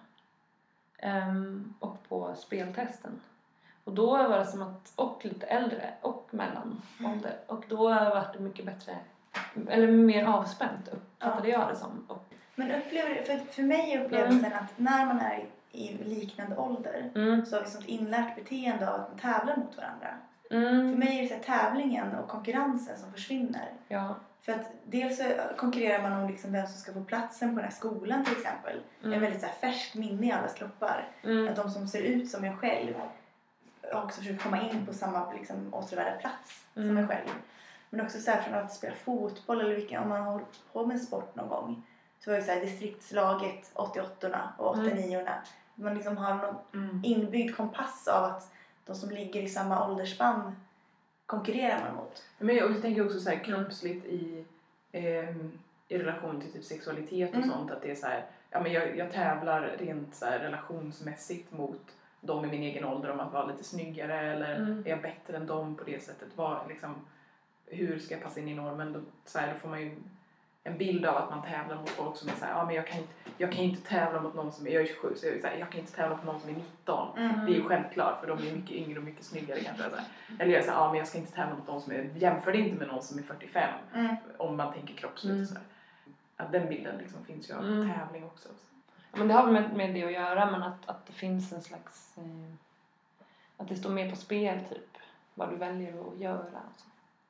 Ehm, och på speltesten. Och då var det som att, och lite äldre och mellanålder. Och då var det mycket bättre, eller mer avspänt uppfattade jag det som. Och, Men upplever, för, för mig är upplevelsen att när man är i liknande ålder mm, så har vi sånt inlärt beteende av att man tävlar mot varandra. För mm, mig är det så här tävlingen och konkurrensen som försvinner. ja, För att dels så konkurrerar man om liksom vem som ska få platsen på den här skolan till exempel. Det är mm, en väldigt så här färsk minne i allas kroppar. mm, Att de som ser ut som en själv har också försökt komma in på samma liksom, återvärda plats som Mm. en själv. Men också så här från att spela fotboll eller vilken, om man har hållit på med sport någon gång. Så var det så här distriktslaget åttioåttorna och åttioniorna. Man liksom har någon Mm. inbyggd kompass av att de som ligger i samma åldersspann konkurrerar man mot. Men jag, jag tänker också så här kroppsligt i, ehm, i relation till typ sexualitet och Mm. sånt. Att det är så här, ja, men jag, jag tävlar rent så här relationsmässigt mot dem i min egen ålder om att vara lite snyggare. Eller Mm. är jag bättre än dem på det sättet? Vad, liksom, hur ska jag passa in i normen? Då, så här, då får man ju en bild av att man tävlar mot folk som är så här, ja men jag kan inte, jag kan inte tävla mot någon som är, jag är tjugosju så jag, är så här, jag kan inte tävla mot någon som är nitton. Mm. Det är ju självklart för de är mycket yngre och mycket snyggare kanske. Så här. Eller jag säger, ja men jag ska inte tävla mot någon som är, jämför det inte med någon som är fyrtiofem. Mm. Om man tänker kroppsligt Mm. och så här. Att den bilden liksom finns ju av Mm. tävling också. Ja, men det har väl med, med det att göra, men att, att det finns en slags, eh, att det står mer på spel typ, vad du väljer att göra. Alltså,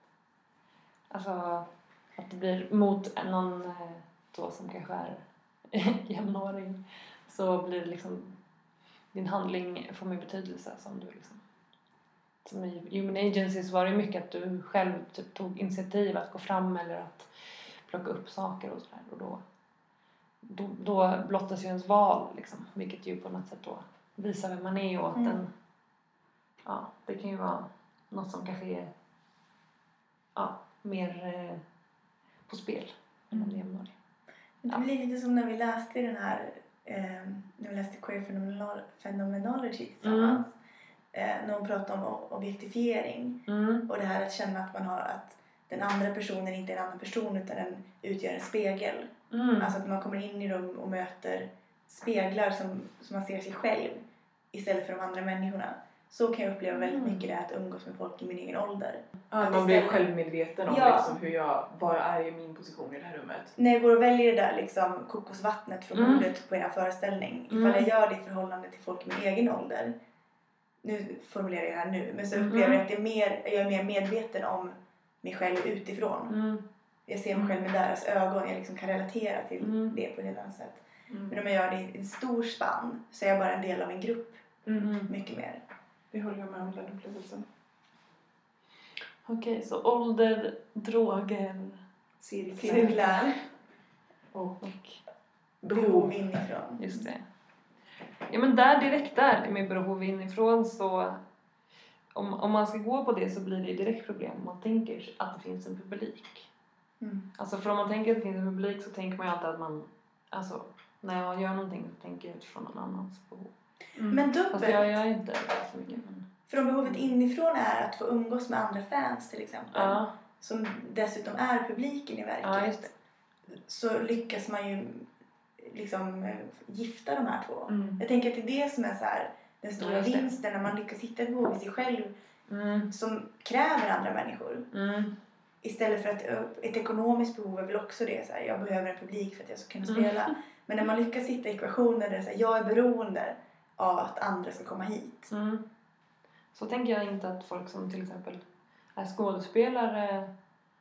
alltså att det blir mot någon eh, då som kanske är jämnåring, så blir det liksom, din handling får mer betydelse som du liksom, som i Human Agency så var det mycket att du själv typ tog initiativ att gå fram eller att plocka upp saker och sådär, och då Då, då blottas ju ens val liksom, vilket ju på något sätt då visar vem man är och att Mm. den, ja, det kan ju vara något som kanske är ja, mer eh, på spel än en jämnårig. Det blir lite som när vi läste den här, eh, när vi läste Queer Phenomenolo- Phenomenology tillsammans. Eh, när hon pratade om objektifiering. Mm. Och det här att känna att man har att den andra personen inte är en annan person utan den utgör en spegel. Mm. Alltså att man kommer in i rum och möter speglar som, som man ser sig själv istället för de andra människorna. Så kan jag uppleva väldigt Mm. mycket det, att umgås med folk i min egen ålder. Ja, Att man blir istället- självmedveten om Ja. liksom hur jag, vad är i min position i det här rummet. När jag går och väljer det där liksom kokosvattnet från Mm. bordet på en föreställning. Ifall Mm. jag gör det i förhållande till folk i min egen ålder. Nu formulerar jag det här nu. Men så upplever Mm. jag att det är mer, jag är mer medveten om mig själv utifrån. Mm. Jag ser mig själv med deras ögon. Jag liksom kan relatera till Mm. det på ett helt annat sätt. Mm. Men om jag gör det i en stor spann så är jag bara en del av en grupp. Mm. Mycket mer. Det håller jag med om, den upplevelsen. Okej, så ålder, droger Cirklar. Cirklar. Och och Behov behov. inifrån. just det. Ja, men där direkt där med behov inifrån, så om, om man ska gå på det så blir det direkt problem om man tänker att det finns en publik. Mm. Alltså för om man tänker att det finns en publik så tänker man ju alltid att man, alltså när jag gör någonting så tänker jag utifrån någon annans behov. Mm. Men Fast jag dubbelt. gör inte det så mycket. Men... För om behovet inifrån är att få umgås med andra fans till exempel. Ja. Som dessutom är publiken i verket. Ja, just det. Så lyckas man ju liksom eh, gifta de här två. Mm. Jag tänker att det är det som är så här, den stora Ja, just det. vinsten. När man lyckas hitta ett behov i sig själv Mm. som kräver andra människor. Mm. Istället för att ett ekonomiskt behov är väl också det. Så här, jag behöver en publik för att jag ska kunna spela. Mm. Men när man lyckas hitta ekvationer där det är så här, jag är beroende av att andra ska komma hit. Mm. Så tänker jag inte att folk som till exempel är skådespelare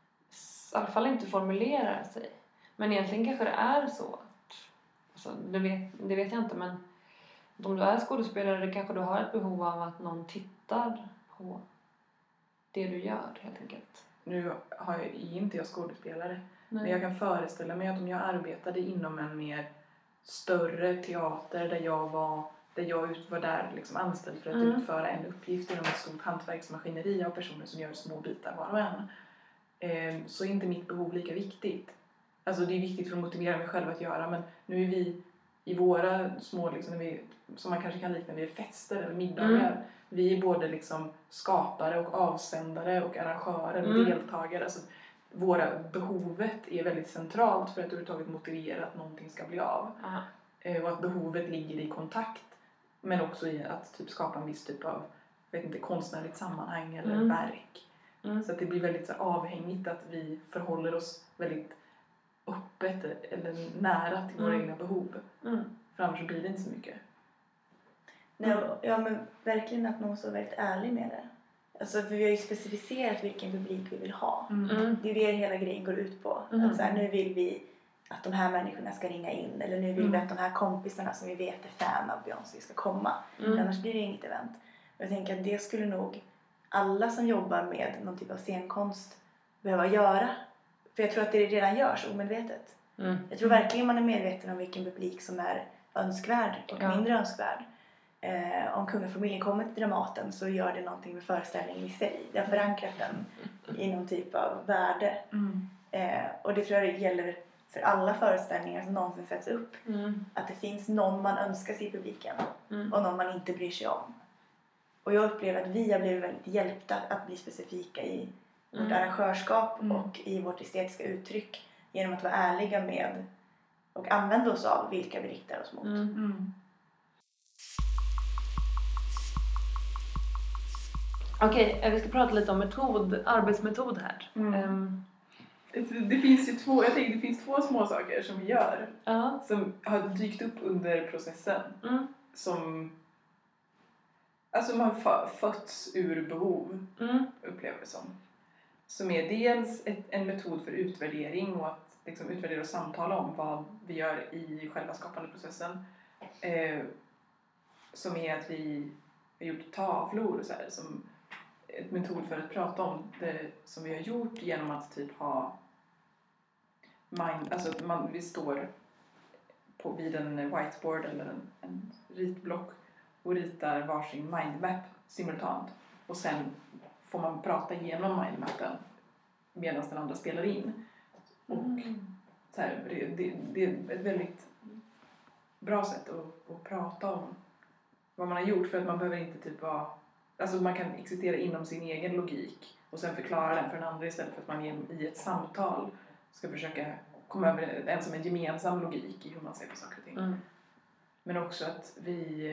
i alla fall inte formulerar sig. Men egentligen kanske det är så att, alltså, det, vet, det vet jag inte, men om du är skådespelare kanske du har ett behov av att någon tittar på det du gör helt enkelt. Nu har jag, är inte jag skådespelare. Nej. Men jag kan föreställa mig att om jag arbetade inom en mer större teater där jag var, där jag var där liksom anställd för att Mm. utföra en uppgift inom ett stort hantverksmaskineri av personer som gör små bitar var och en. Eh, så är inte mitt behov lika viktigt. Alltså det är viktigt för att motivera mig själv att göra, men nu är vi i våra små, liksom, när vi, som man kanske kan likna vid fester eller middagar. Mm. Vi är både liksom skapare och avsändare och arrangörer och Mm. deltagare. Alltså, våra behovet är väldigt centralt för att överhuvudtaget motivera att någonting ska bli av. Aha. Eh, och att behovet ligger i kontakt. Men också i att typ skapa en viss typ av, vet inte, konstnärligt sammanhang eller Mm. verk. Mm. Så att det blir väldigt så här, avhängigt att vi förhåller oss väldigt öppet eller nära till våra Mm. egna behov. Mm. För annars blir det inte så mycket. Nej, och- ja, men verkligen att man måste vara väldigt ärlig med det. Alltså, för vi har ju specificerat vilken publik vi vill ha. Mm. Det är det hela grejen går ut på. Mm. Att så här, nu vill vi att de här människorna ska ringa in. Eller nu vill Mm. vi att de här kompisarna som vi vet är fan av Beyoncé ska komma. Mm. Annars blir det inget event. Och jag tänker att det skulle nog alla som jobbar med någon typ av scenkonst behöva göra. För jag tror att det redan görs omedvetet. Mm. Jag tror verkligen man är medveten om vilken publik som är önskvärd och Ja. mindre önskvärd. Eh, om kungafamiljen kommer till Dramaten så gör det någonting med föreställningen i sig. Det har förankrat den i någon typ av värde. Mm. Eh, och det tror jag gäller för alla föreställningar som någonsin sätts upp. Mm. Att det finns någon man önskar sig i publiken Mm. och någon man inte bryr sig om. Och jag upplever att vi har blivit väldigt hjälpta att bli specifika i vårt Mm. arrangörskap Mm. och i vårt estetiska uttryck genom att vara ärliga med och använda oss av vilka vi riktar oss mot. Mm. Mm. Okej, eh, vi ska prata lite om metod, arbetsmetod här. Mm. Ehm, Det, det finns ju två, jag tänker, det finns två små saker som vi gör ja. som har dykt upp under processen Mm. som alltså man har fötts ur behov, Mm. upplever det som. Som är dels ett, en metod för utvärdering och att liksom utvärdera och samtala om vad vi gör i själva skapande processen. Eh, som är att vi har gjort tavlor och så här, som ett metod för att prata om det som vi har gjort genom att typ ha mind, alltså att man, vi står på, vid en whiteboard eller en, en ritblock och ritar varsin mindmap simultant. Och sen får man prata igenom mindmappen medan den andra spelar in. Och Mm. så här, det, det, det är ett väldigt bra sätt att, att prata om vad man har gjort, för att man behöver inte typ vara, alltså man kan existera inom sin egen logik och sen förklara den för den andra istället för att man i ett samtal ska försöka komma över en som en gemensam logik i hur man ser på saker och ting. Mm. Men också att vi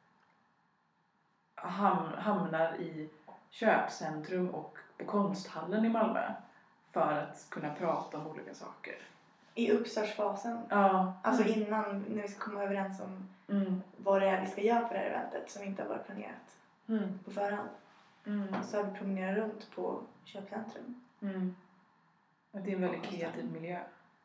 ham- hamnar i köpcentrum och på konsthallen i Malmö för att kunna prata om olika saker. I uppstartsfasen. Ja. Alltså innan, när vi ska komma överens om Mm. vad det är vi ska göra på det här eventet som inte har varit planerat Mm. på förhand. Mm. Så har vi promenerat runt på köpcentrum. Mm. Att det är en väldigt kreativ miljö.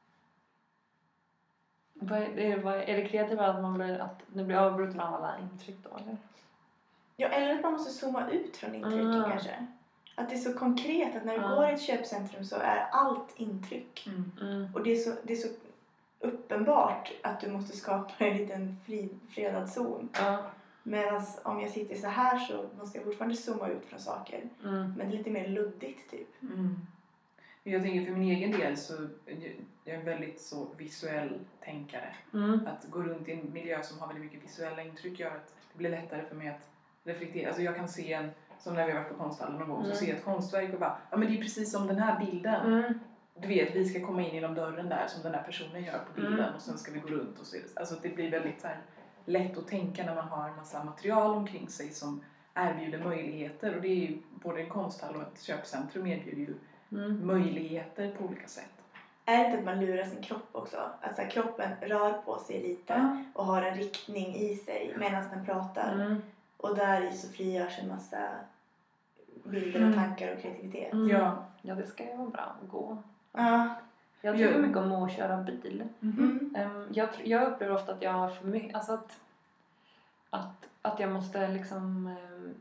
Vad är, är, det, vad är, är det kreativa att man blir, att det blir avbruten av alla intryck då, eller? Ja, eller att man måste zooma ut från intrycken Mm. kanske. Att det är så konkret att när du Mm. går i ett köpcentrum så är allt intryck. Mm. Mm. Och det är så, det är så uppenbart att du måste skapa en liten fri, fredad zon. Ja. Medan om jag sitter så här så måste jag fortfarande zooma ut från saker. Mm. Men det är lite mer luddigt typ. Mm. Jag tänker för min egen del så jag jag är en väldigt så visuell tänkare. Mm. Att gå runt i en miljö som har väldigt mycket visuella intryck gör att det blir lättare för mig att reflektera. Alltså jag kan se en, som när vi har varit på konsthallen någon gång, Mm. så ser jag ett konstverk och bara, ja men det är precis som den här bilden. Mm. Du vet, vi ska komma in genom dörren där som den här personen gör på bilden Mm. och sen ska vi gå runt och så. Alltså det blir väldigt så här lätt att tänka när man har en massa material omkring sig som erbjuder möjligheter. Och det är ju både en konsthall och ett köpcentrum erbjuder ju Mm. möjligheter på olika sätt. Är det inte att man lurar sin kropp också? Att så här, kroppen rör på sig lite Ja. och har en riktning i sig medan den pratar. Mm. Och där i så frigörs en massa bilder Mm. och tankar och kreativitet. Mm. Ja. Ja, det ska ju vara bra att gå. Ja. Jag Ja. tycker mycket om att köra bil. Mm. Um, jag, tr- jag upplever ofta att jag har för mycket, alltså att, att, att jag måste liksom um,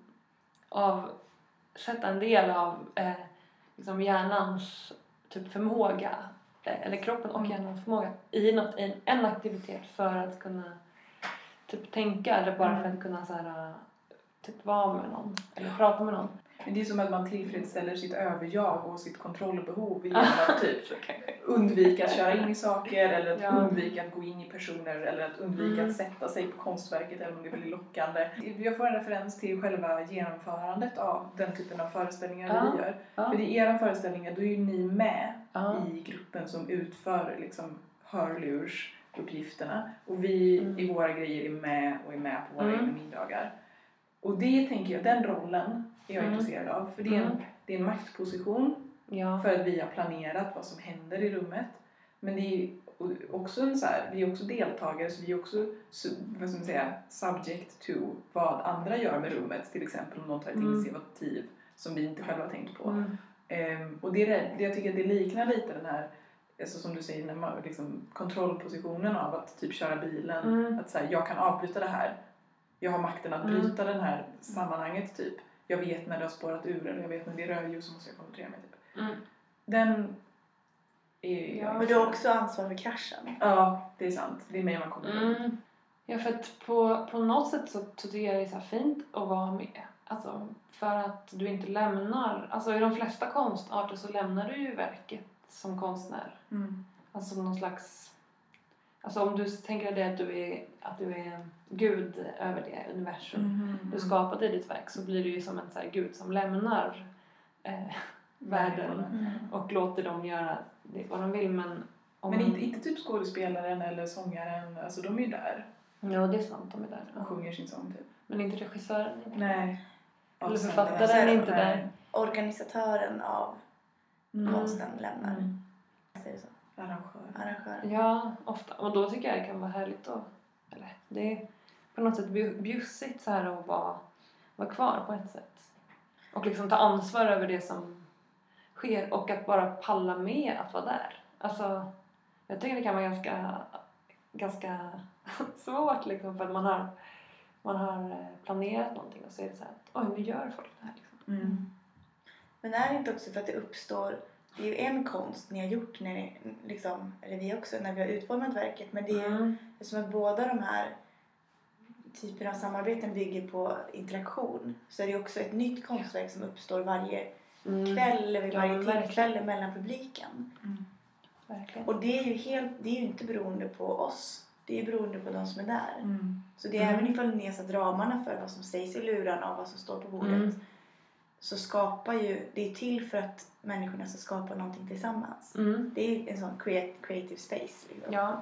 avsätta en del av eh, liksom hjärnans typ förmåga, eh, eller kroppen och Mm. hjärnans förmåga i, något, i en aktivitet för att kunna typ tänka eller bara Mm. för att kunna så här, typ vara med någon eller prata med någon. Men det är som att man tillfredsställer sitt överjag och sitt kontrollbehov genom att typ undvika att köra in i saker eller att Ja. undvika att gå in i personer eller att undvika Mm. att sätta sig på konstverket även om det blir lockande. Jag får en referens till själva genomförandet av den typen av föreställningar Ja. vi gör. Ja. För i era föreställningar då är ju ni med Ja. i gruppen som utför liksom hörlursuppgifterna och vi Mm. i våra grejer är med och är med på våra Mm. egna middagar. Och det tänker jag, den rollen är jag Mm. intresserad av. För det är, en, Mm. det är en maktposition Ja. för att vi har planerat vad som händer i rummet. Men det är också en så här, vi är också deltagare så vi är också su- vad ska man säga, subject to vad andra gör med rummet. Till exempel om någon tar ett Mm. initiativ som vi inte själva har tänkt på. Mm. Ehm, och det är det, jag tycker att det liknar lite den här, alltså som du säger, när man, liksom, kontrollpositionen av att typ köra bilen. Mm. Att så här, jag kan avbryta det här. Jag har makten att Mm. bryta den här sammanhanget typ. Jag vet när det har spårat ur eller jag vet när det är rödljus så måste jag koncentrera mig typ. Mm. Den är... Ja. Men du har också ansvar för kraschen. Ja, det är sant. Det är mig man kommer ihåg. Mm. Ja, för att på, på något sätt så, så tycker jag det är så här fint att vara med. Alltså, för att du inte lämnar... Alltså i de flesta konstarter så lämnar du ju verket som konstnär. Mm. Alltså som någon slags... Alltså om du tänker dig att du är, att du är gud över det universum. Mm. Du skapade i ditt verk så blir du ju som en så här gud som lämnar eh, världen. Mm. Och låter dem göra det, vad de vill. Men, om Men inte, inte typ skådespelaren eller sångaren. Alltså de är ju där Ja, det är sant. De är där. och sjunger sin sång typ. Men inte regissören. Inte. Nej. Eller Avsändaren. författaren är inte Nej. där. Organisatören av Mm. konsten lämnar. Mm. Säger så. Arrangör. Arrangör. Ja, ofta. Och då tycker jag det kan vara härligt att... Eller, det är på något sätt bju- bjussigt så här att vara, vara kvar på ett sätt. Och liksom ta ansvar över det som sker. Och att bara palla med att vara där. Alltså, jag tycker det kan vara ganska, ganska svårt liksom. För att man har, man har planerat någonting och så är det så här att oj, nu gör folk det här liksom. Mm. Men är det inte också för att det uppstår... Det är ju en konst ni har gjort, när ni, liksom, eller vi också, när vi har utformat verket. Men det är ju Mm. som att båda de här typerna av samarbeten bygger på interaktion. Så är det också ett nytt konstverk som uppstår varje Mm. kväll eller vid Ja, varje men verkligen. tillfälle mellan publiken. Mm. Verkligen. Och det är ju helt, det är ju inte beroende på oss. Det är beroende på de som är där. Mm. Så det är Mm. även ifall ni har satt ramarna för vad som sägs i lurarna och vad som står på bordet. Mm. Så skapar ju, det är till för att människorna ska skapa någonting tillsammans. Mm. Det är ju en sån create, creative space. Liksom. Ja.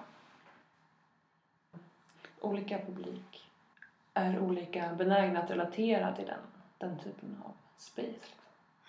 Olika publik är olika benägna att relatera till den, den typen av space. Liksom.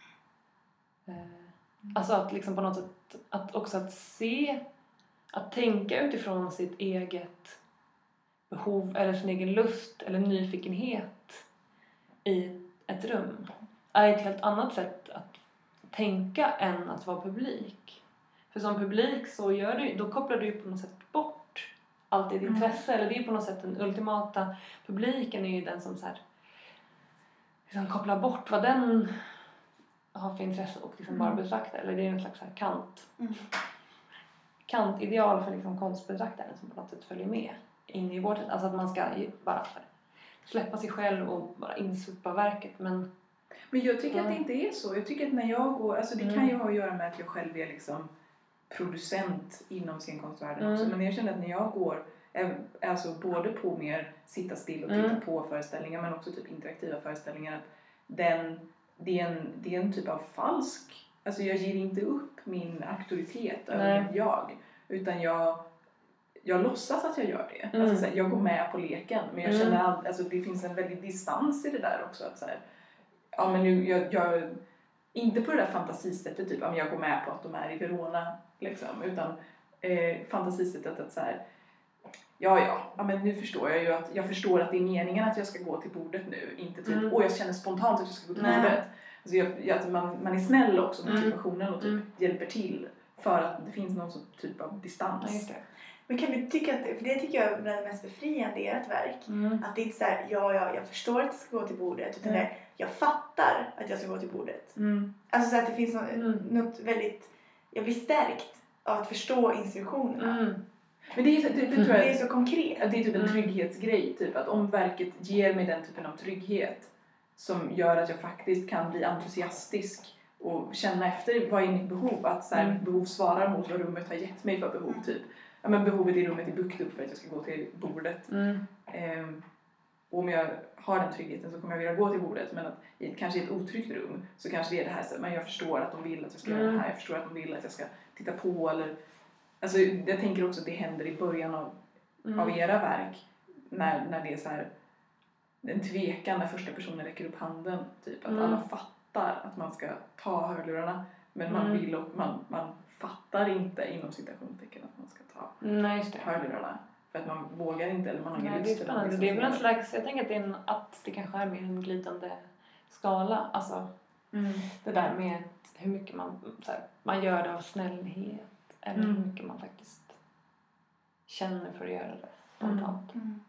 Eh, alltså att liksom på något sätt, att också att se, att tänka utifrån sitt eget behov eller sin egen lust eller nyfikenhet i ett rum är ett helt annat sätt att tänka än att vara publik. För som publik så gör du, då kopplar du ju på något sätt bort allt ditt intresse. Eller det är ju på något sätt den ultimata publiken är ju den som så här, liksom kopplar bort vad den har för intresse och liksom bara betraktar. Eller det är en slags så här kant. Mm. Kantideal för liksom konstbetraktaren som på något sätt följer med in i vårt. Alltså att man ska ju bara så här, släppa sig själv och bara insupa verket. Men Men jag tycker Ja. att det inte är så. Jag tycker att när jag går... Alltså det Mm. kan ju ha att göra med att jag själv är liksom producent inom scenkonstvärlden Mm. också. Men jag känner att när jag går... Alltså både på mer sitta still och titta Mm. på föreställningar, men också typ interaktiva föreställningar. Att den, det, är en, det är en typ av falsk... Alltså jag ger inte upp min auktoritet över mitt jag. Utan jag, jag låtsas att jag gör det. Mm. Alltså, så här, jag går med på leken. Men jag Mm. känner all, alltså, det finns en väldig distans i det där också. Att, så här, ja, men nu, jag, jag, inte på det där fantasisättet. Typ, ja, men jag går med på att de är i Verona. Liksom, utan eh, fantasisättet att så här... Ja, ja, ja, men nu förstår jag ju att jag förstår att det är meningen att jag ska gå till bordet nu. Inte typ, Mm. åh jag känner spontant att jag ska gå till Nej. bordet. Alltså jag, jag, att man, man är snäll också med Mm. situationen och typ Mm. hjälper till. För att det finns någon sån typ av distans. Ja, just det. Men kan du tycka att, för det tycker jag är bland det mest befriande i ert verk. Mm. Att det inte är såhär, ja, ja, jag förstår att jag ska gå till bordet. Utan Mm. det är, jag fattar att jag ska gå till bordet. Mm. Alltså så att det finns något, Mm. något väldigt, jag blir stärkt av att förstå instruktionerna. Mm. Men det är, det, det, Mm. tror jag, Det är så konkret. det är typ en Mm. trygghetsgrej. Typ, att om verket ger mig den typen av trygghet som gör att jag faktiskt kan bli entusiastisk och känna efter vad är mitt behov. Att så här, Mm. mitt behov svarar mot vad rummet har gett mig för behov. Typ. Ja, men behovet i rummet är byggt upp för att jag ska gå till bordet. Mm. Ehm, och om jag har den tryggheten så kommer jag vilja gå till bordet. Men att i, kanske i ett otryggt rum så kanske det är det här. Så, men jag förstår att de vill att jag ska Mm. göra det här. Jag förstår att de vill att jag ska titta på. Eller, alltså, jag tänker också att det händer i början av, Mm. av era verk. När, när det är så här en tvekan när första personen räcker upp handen. Typ att Mm. alla fattar att man ska ta hörlurarna. Men man Mm. vill och man, man fattar inte inom citationstecken att man ska ta Nej, just det. hörlurarna. För att man vågar inte eller man har ingen Nej, det är lust. eller man spännande. Det är väl en distanserar. slags, jag tänker att det, är en, att det kanske är mer en glidande skala. Alltså Mm. det där med hur mycket man, så här, man gör det av snällhet. Eller Mm. hur mycket man faktiskt känner för att göra det spontant. Mm.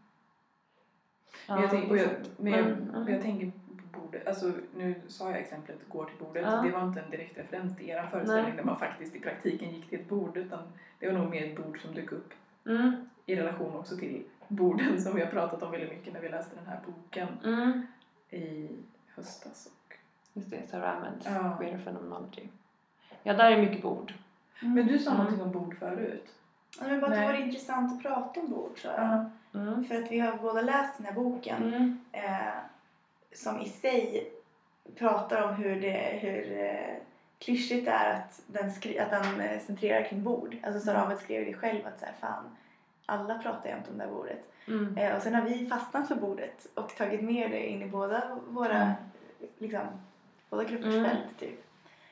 Men jag, tänk, och jag, men jag, Men, mm. jag tänker på bordet. Alltså, nu sa jag exemplet går till bordet. Ja. Det var inte en direkt referens till er föreställning Nej. där man faktiskt i praktiken gick till ett bord. Utan det var nog mer ett bord som dök upp Mm. i relation också till borden som vi har pratat om väldigt mycket när vi läste den här boken Mm. i höstas. Och... Just det, Sarah Ahmeds Ja. Queer Phenomenology. Ja, där är mycket bord. Men du sa Mm. någonting om bord förut. Ja, men bara att det Nej. var intressant att prata om bord, så jag. Ja. Mm. För att vi har båda läst den här boken. Mm. Eh, som i sig pratar om hur det hur eh, klyschigt det är att den, skri- att den eh, centrerar kring bord. Alltså Sarah Ahmed skrev det själv att så här, fan, alla pratar jämt om det här bordet. Mm. Eh, och sen har vi fastnat för bordet och tagit med det in i båda våra Mm. liksom, båda gruppers Mm. fält typ.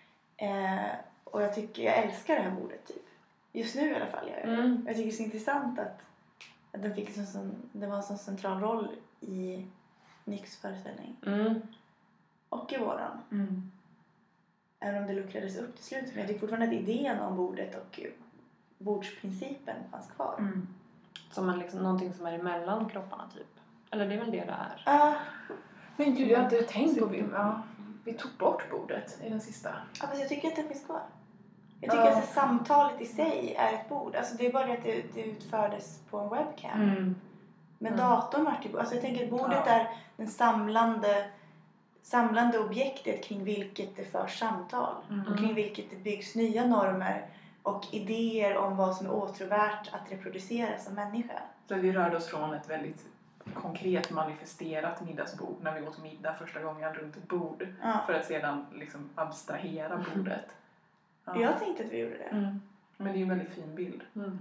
Eh, och jag tycker, jag älskar det här bordet typ. Just nu i alla fall gör jag det. Mm. Jag tycker det är så intressant att, att den fick en sån, sån, det var en sån central roll i Nyx föreställning. Mm. Och i våran. Mm. Även om det luckrades upp till slut. Men jag tycker fortfarande att idén om bordet och bordsprincipen fanns kvar. Mm. Som en, liksom, någonting som är emellan kropparna typ. Eller det är väl det det är. Ja, Men gud, jag har inte tänkt på vi, ja, vi tog bort bordet i den sista. ja, fast jag tycker att det finns kvar. Jag tycker Ja. att samtalet i sig är ett bord. Alltså det är bara det att det, det utfördes på en webcam. Mm. Men Mm. datorn var typ... Alltså jag tänker att bordet Ja. är den samlande, samlande objektet kring vilket det förs samtal. Mm. Och kring vilket det byggs nya normer och idéer om vad som är åtråvärt att reproducera som människa. Så vi rörde oss från ett väldigt konkret manifesterat middagsbord när vi åt middag första gången runt ett bord. Ja. För att sedan liksom abstrahera bordet. Ja. Jag tänkte att vi gjorde det. Mm. Men det är ju en väldigt fin bild. Mm.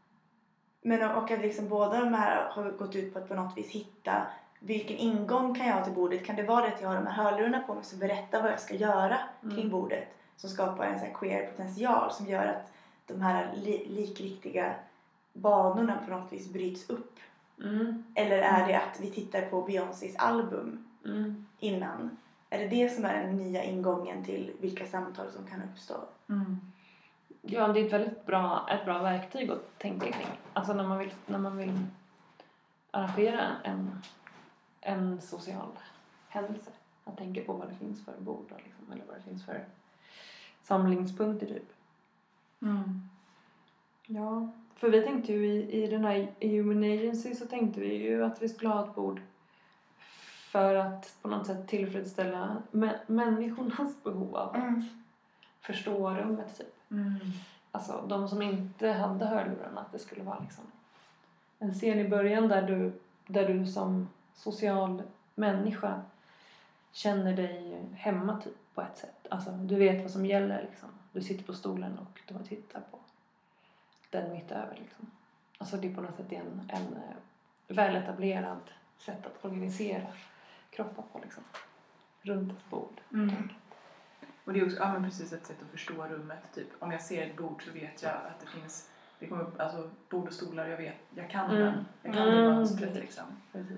Men och att liksom båda de här har gått ut på att på något vis hitta vilken ingång kan jag ha till bordet. Kan det vara det att jag har de här hörlurarna på mig som berättar vad jag ska göra Mm. kring bordet. Som skapar en sån här queer potential som gör att de här li- likriktiga banorna på något vis bryts upp. Mm. Eller är det att vi tittar på Beyoncés album Mm. innan? Är det det som är den nya ingången till vilka samtal som kan uppstå? Mm. Ja, det är ett väldigt bra, ett bra verktyg att tänka kring. Alltså när man vill, när man vill arrangera en, en social händelse. Att tänka på vad det finns för bord då, liksom, eller vad det finns för samlingspunkter typ. Mm. Ja, för vi tänkte ju i, i den här i Human Agency så tänkte vi ju att vi skulle ha ett bord för att på något sätt tillfredsställa mä- människornas behov av att Mm. förstå rummet typ. Mm. Alltså de som inte hade hörlurarna, att det skulle vara liksom en scen i början där du, där du som social människa känner dig hemma typ på ett sätt. Alltså du vet vad som gäller liksom. Du sitter på stolen och du tittar på den mitt över liksom. Alltså det är på något sätt en, en väletablerad sätt att organisera kroppar på liksom. Runt ett bord. Mm. Och det är också ja, men precis ett sätt att förstå rummet. Typ. Om jag ser ett bord så vet jag att det finns det kommer upp, alltså, bord och stolar. Jag vet, jag kan Mm. den. Jag kan Mm. det mönstret liksom. Precis.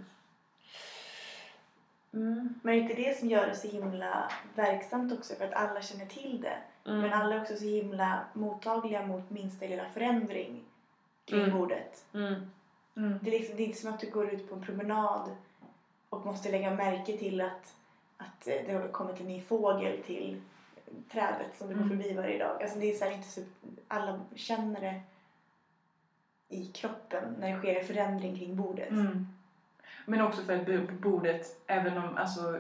Mm. Men inte det som gör det så himla verksamt också för att alla känner till det. Mm. Men alla är också så himla mottagliga mot minsta lilla förändring kring Mm. bordet. Mm. Mm. Det är, liksom, det är inte som att du går ut på en promenad och måste lägga märke till att, att det har kommit en ny fågel till trädet som du går Mm. förbi varje dag. Alltså det är så här, inte så, alla känner det i kroppen när det sker en förändring kring bordet. Mm. Men också för att bordet, även om alltså,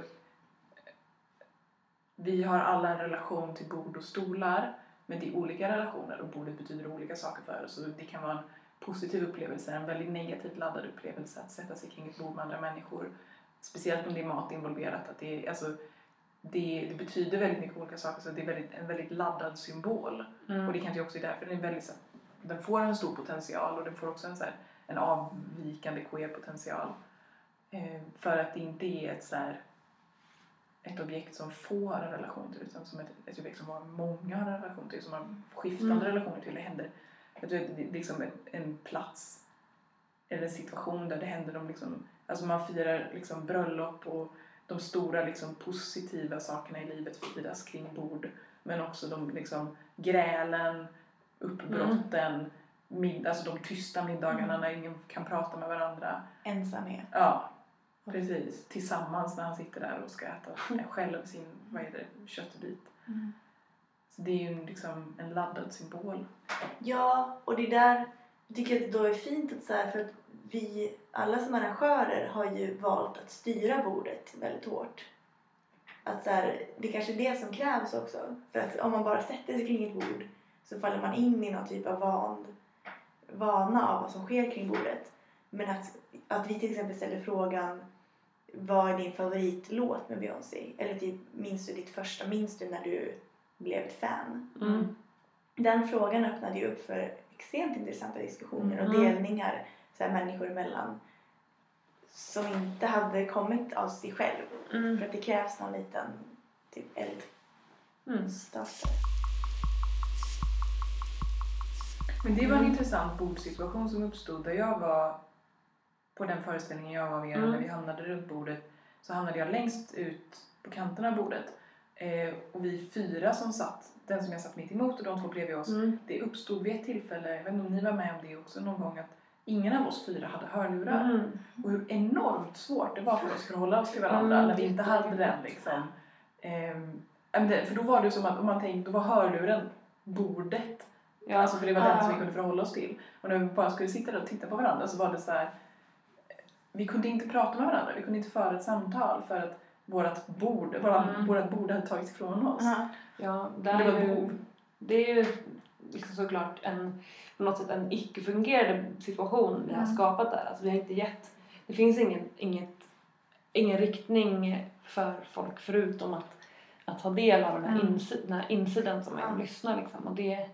vi har alla en relation till bord och stolar, men det är olika relationer och bordet betyder olika saker för oss. Så det kan vara en positiv upplevelse, en väldigt negativt laddad upplevelse att sätta sig kring ett bord med andra människor. Speciellt om det är mat involverat. Att det, är, alltså, det, det betyder väldigt mycket olika saker, så det är väldigt, en väldigt laddad symbol. Mm. Och det kanske också är därför den är väldigt, så, den får en stor potential och den får också en, så här, en avvikande queer-potential. Eh, för att det inte är ett, så här, ett objekt som få har en relation till, utan som ett, ett objekt som har många har en relation till, som har skiftande Mm. relationer till. Det händer, jag tror att det är liksom en, en plats eller en situation där det händer de liksom, alltså man firar liksom bröllop och de stora liksom positiva sakerna i livet firas kring bord, men också de liksom grälen, uppbrotten, mm. mid, alltså de tysta middagarna mm. när ingen kan prata med varandra. Ensamhet. Ja, precis. Tillsammans när han sitter där och ska äta själv sin, vad är det, köttbit. Mm. Så det är ju liksom en laddad symbol. Ja, och det där jag tycker att det då är fint att så här, för att vi alla som arrangörer har ju valt att styra bordet väldigt hårt. Att så här, det är kanske är det som krävs också. För att om man bara sätter sig kring ett bord så faller man in i någon typ av van, vana av vad som sker kring bordet. Men att, att vi till exempel ställer frågan, vad är din favoritlåt med Beyoncé? Eller typ, minns du ditt första, minns du när du blev ett fan? Mm. Den frågan öppnade ju upp för extremt intressanta diskussioner och Mm. delningar så här, människor emellan som inte hade kommit av sig själv. Mm. För att det krävs någon liten typ eldstartare. Mm. Men det var en Mm. intressant bordsituation som uppstod där jag var på den föreställningen jag var med Mm. när vi hamnade runt bordet, så hamnade jag längst ut på kanten av bordet. Eh, och vi fyra som satt, den som jag satt mitt emot och de två bredvid oss, Mm. det uppstod vid ett tillfälle, jag vet inte om ni var med om det också någon gång, att ingen av oss fyra hade hörlurar. Mm. Och hur enormt svårt det var för oss att förhålla oss till varandra Mm. när vi inte hade den liksom. Ehm, för då var det som att, om man tänkte, då var hörluren bordet. Ja. Alltså för det var den som vi Ja. kunde förhålla oss till. Och när vi bara skulle sitta där och titta på varandra så var det så här, vi kunde inte prata med varandra, vi kunde inte föra ett samtal för att vårat bord, våran, Mm. vårat bord hade tagits ifrån oss. Ja. Ja, Det där var är ett ju, behov. det är ju liksom såklart en, på något sätt en icke-fungerande situation vi har Mm. skapat där. Alltså vi har inte gett, det finns ingen, inget, ingen riktning för folk förutom att, att ta del av den här, Mm. insi, den här insidan som är att Ja. lyssna liksom. Och det,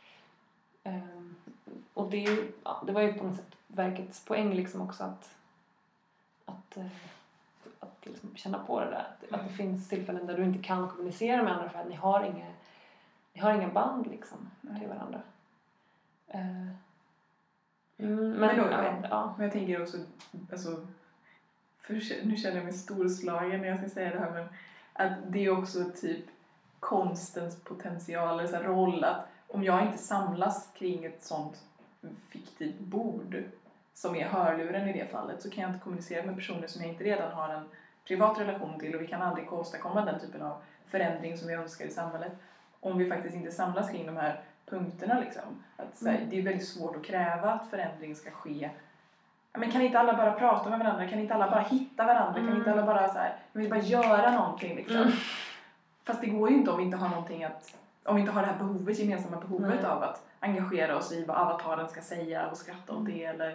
um, och det, ja, det var ju på något sätt verkets poäng liksom också att att, uh, att liksom känna på det där. Att, att det finns tillfällen där du inte kan kommunicera med andra för att ni har inga, ni har inga band liksom till varandra. Uh, mm, men Men då, ja, ja. ja. Men jag tänker också, alltså, för, nu känner jag mig storslagen när jag ska säga det här, men att det är också typ konstens potential, eller så här roll, att om jag inte samlas kring ett sånt fiktivt bord som är hörluren i det fallet, så kan jag inte kommunicera med personer som jag inte redan har en privat relation till, och vi kan aldrig åstadkomma den typen av förändring som vi önskar i samhället om vi faktiskt inte samlas kring de här punkterna liksom. Att, så här, Mm. det är väldigt svårt att kräva att förändring ska ske. Men kan inte alla bara prata med varandra? Kan inte alla bara hitta varandra? Mm. Kan inte alla bara så här, vi vill bara göra någonting liksom. Mm. Fast det går ju inte om vi inte har någonting att, om vi inte har det här behovet, gemensamma behovet Nej. av att engagera oss i vad avataren ska säga och skratta åt det, eller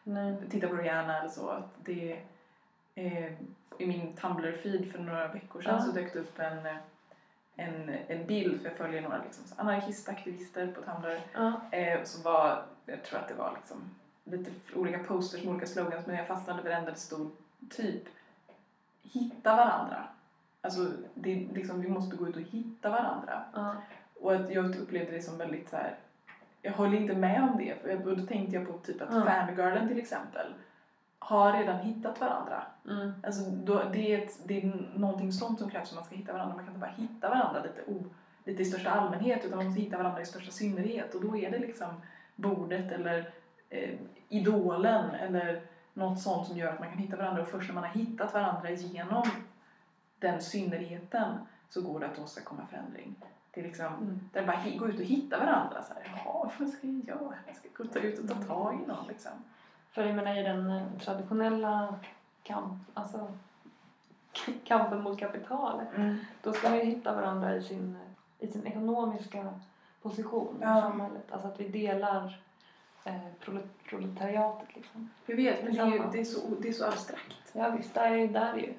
Nej. titta på Rihanna eller så. Att det, eh, i min Tumblr-feed för några veckor sedan Ja. så dök det upp en, en, en bild, för jag följer några liksom, anarkistaktivister på Tumblr. Ja. Eh, som var, jag tror att det var liksom lite olika posters med olika slogans, men jag fastnade för en där det stod typ hitta varandra. Alltså det är liksom, vi måste gå ut och hitta varandra. Ja. Och att jag upplevde det som väldigt så här. Jag håller inte med om det, för då tänkte jag på typ att Ja. Fangirlen till exempel har redan hittat varandra. Mm. Alltså då, det, är ett, det är någonting sånt som krävs om man ska hitta varandra. Man kan inte bara hitta varandra lite, oh, lite i största allmänhet, utan man måste hitta varandra i största synnerhet. Och då är det liksom bordet eller eh, idolen eller något sånt som gör att man kan hitta varandra. Och först när man har hittat varandra genom den synnerheten så går det att åstadkomma förändring. Det är liksom, Mm. det är bara att gå ut och hitta varandra. Så här, jaha, vad ska jag göra? Jag ska gå ta ut och ta tag i någon liksom. För jag menar i den eh, traditionella kamp, alltså kampen mot kapitalet, Mm. då ska vi hitta varandra i sin, i sin ekonomiska position Ja. i samhället. Alltså att vi delar eh, prolet- proletariatet liksom. Jag vet, men det är, ju, Tillsammans. det är, så, det är så abstrakt. Ja visst, där är, där är ju.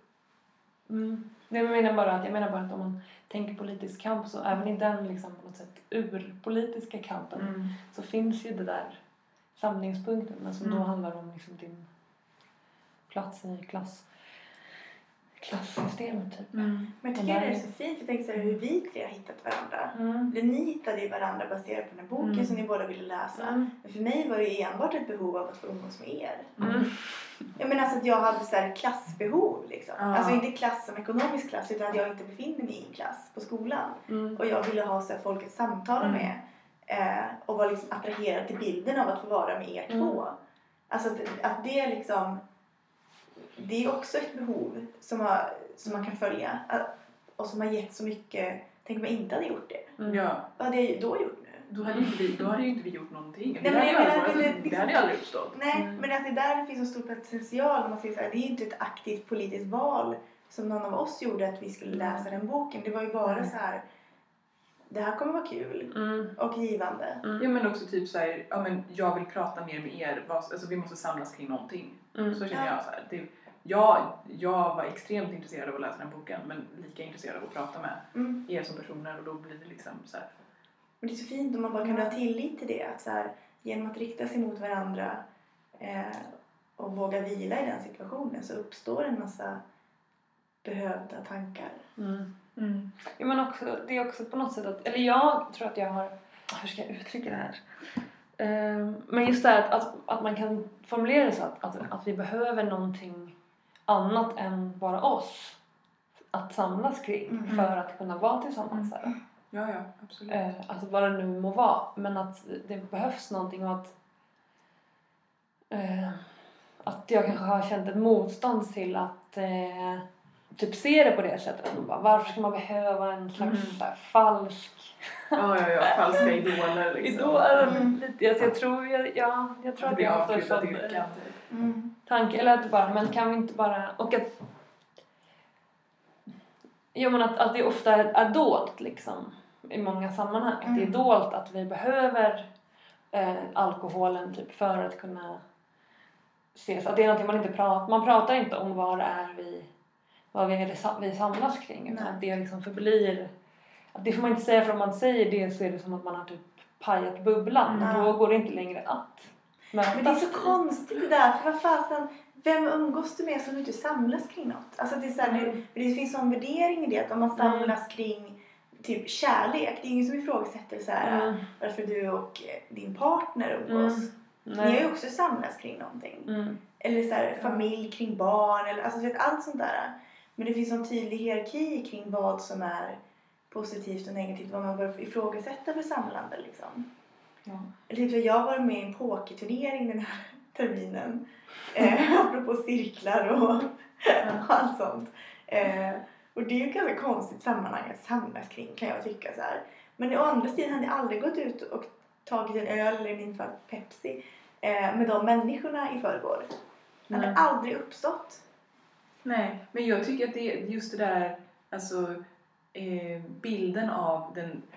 Mm. Jag menar bara att, jag menar bara att om man tänker politisk kamp, så även i den liksom på något sätt urpolitiska kampen Mm. så finns ju det där samlingspunkten, men som Mm. då handlar om liksom din plats i klass klassystemet typ. Mm. Men jag tycker det är så fint, för jag tänker så här, hur vi tre har hittat varandra. Mm. Eller ni hittade ju varandra baserat på den här boken Mm. som ni båda ville läsa. Mm. Men för mig var det ju enbart ett behov av att få umgås med er. Mm. Jag menar alltså att jag hade så här klassbehov liksom. Ja. Alltså inte klass som ekonomisk klass, utan att jag inte befinner mig i en klass på skolan. Mm. Och jag ville ha så här, folk att samtala Mm. med. Eh, och var liksom attraherad till bilden av att få vara med er Mm. två. Alltså att, att det liksom... Det är också ett behov som, har, som man kan följa. Att- Och som har gett så mycket... Tänk om jag inte hade gjort det. Mm. Ja, Vad hade jag då gjort nu? då hade ju inte vi, då hade ju inte vi gjort någonting. Nej, det, men hade jag aldrig, menar, varit- det är det liksom- hade aldrig uppstått. Nej, Mm. men att det där finns en stor potential. Om man säger så här, det är ju inte ett aktivt politiskt val som någon av oss gjorde att vi skulle läsa den boken. Det var ju bara Mm. så här. Det här kommer vara kul Mm. och givande. Mm. Ja, men också typ så här, ja men jag vill prata mer med er. Vad- Alltså vi måste samlas kring någonting. Mm. Så känner Ja. jag så här. Det, jag, jag var extremt intresserad av att läsa den boken, men lika intresserad av att prata med Mm. er som personer, och då blir det liksom så här. Men det är så fint om man bara kan ha tillit till det. Att så här, genom att rikta sig mot varandra eh, och våga vila i den situationen så uppstår en massa behövda tankar. Mm. Mm. Ja, men också, det är också på något sätt att, eller jag tror att jag har, hur ska jag uttrycka det här? Eh, men just det här att, att, att man kan formulera det så att, att, att vi behöver någonting annat än bara oss att samlas kring Mm. för att kunna vara tillsammans. Så här. Ja, ja, absolut. Eh, alltså vad det nu må vara, men att det behövs någonting, och att eh, att jag kanske har känt ett motstånd till att eh, typ se det på det sättet. Att man bara, varför ska man behöva en slags Mm. så här, falsk Ja, ja, ja, falska idoler liksom. idol? Mm. Lite, alltså, jag tror jag, ja, jag tror Det att blir jag har haft en avkryddad sån dyrkan eh, typ. Mm. tanke, eller att bara, men kan vi inte bara, och att jo, men att, att det ofta är, är dolt liksom i många sammanhang. Att det är Mm. dolt att vi behöver eh, alkoholen typ för att kunna ses. Att det är någonting man inte pratar, man pratar inte om vad det är vi, vad vi, är det, sa- vi samlas kring. Utan Nej. att det liksom förblir, att det får man inte säga, för om man säger det så är det som att man har typ pajat bubblan. Mm. Och då går det inte längre att mötas. Men det är så konstigt det där. För vad fasen, vem umgås du med som du inte samlas kring något? Alltså det, är så här, Mm. det, det finns en värdering i det. Att om man samlas kring typ kärlek. Det är ingen som ifrågasätter så här, Mm. varför du och din partner umgås. Mm. Ni har ju också samlats kring någonting. Mm. Eller så här, familj kring barn. Eller, alltså, du vet, allt sånt där. Men det finns en tydlig hierarki kring vad som är positivt och negativt. Vad man bör ifrågasätta för samlande liksom. Ja. Eller typ, jag var med i en pokerturnering den här terminen. Eh, apropå cirklar och, och allt sånt. Eh, och det är ju ett ganska konstigt sammanhang att samlas kring, kan jag tycka så här. Men å andra sidan hade jag aldrig gått ut och tagit en öl, eller i min fall Pepsi, eh, med de människorna i förrgår. Det hade Nej. aldrig uppstått. Nej, men jag tycker att det är just det där, alltså eh, bilden av den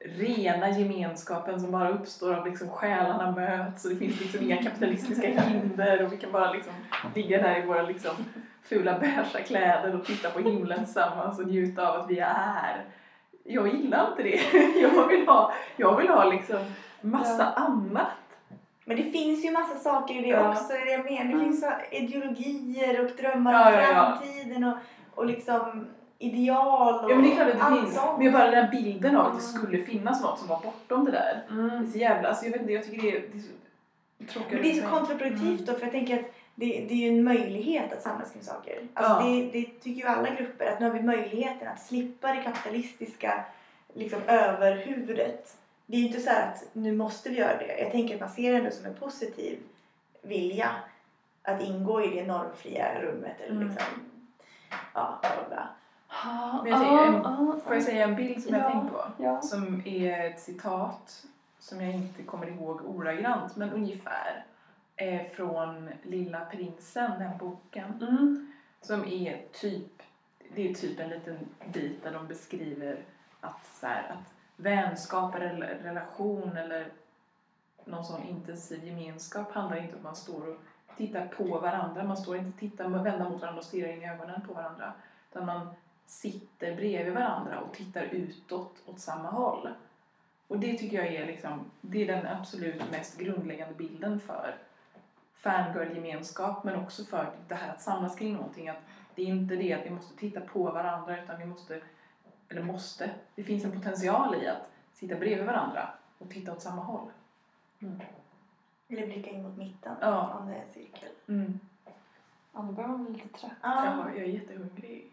rena gemenskapen som bara uppstår av liksom själarna möts och det finns liksom inga kapitalistiska hinder och vi kan bara liksom ligga där i våra liksom fula beiga kläder och titta på himlen tillsammans och njuta av att vi är. Jag gillar inte det. Jag vill ha, jag vill ha liksom massa ja. annat. Men det finns ju massa saker i det ja. också. Det jag menar. Det Mm. finns så ideologier och drömmar ja, om ja, framtiden och, och liksom ideal och ja, men det är klart att det allt finns. sånt. Men bara den bilden av att det skulle finnas något som var bortom det där. Mm. Det är så jävla, alltså jag vet inte, jag tycker det är, det är så tråkigt. Men det är så kontraproduktivt mm. då, för jag tänker att det, det är ju en möjlighet att samlas kring saker. Alltså ja. det, det tycker ju alla grupper, att nu har vi möjligheten att slippa det kapitalistiska liksom överhuvudet. Det är ju inte så här att nu måste vi göra det. Jag tänker att man ser det ändå som en positiv vilja att ingå i det normfria rummet eller Mm. liksom, ja, bla bla. Men jag tänker, en, ah, får jag säga en bild som ja, jag tänkt på? ja. Som är ett citat som jag inte kommer ihåg ordagrant, men ungefär. Eh, från Lilla prinsen, den boken. Mm. Som är typ, det är typ en liten bit där de beskriver att, så här, att vänskap eller relation eller någon sån intensiv gemenskap handlar inte om att man står och tittar på varandra. Man står inte och tittar, man vänder mot varandra och stirrar in i ögonen på varandra. Utan man sitter bredvid varandra och tittar utåt åt samma håll. Och det tycker jag är liksom, det är den absolut mest grundläggande bilden för fangirl-gemenskap, men också för det här att samlas kring någonting. Att det är inte det att vi måste titta på varandra, utan vi måste, eller måste, det finns en potential i att sitta bredvid varandra och titta åt samma håll. Mm. Eller blicka in mot mitten Ja. om det är en cirkel. Mm. Ja, nu börjar man bli lite trött. Ah. Ja, jag är jättehungrig.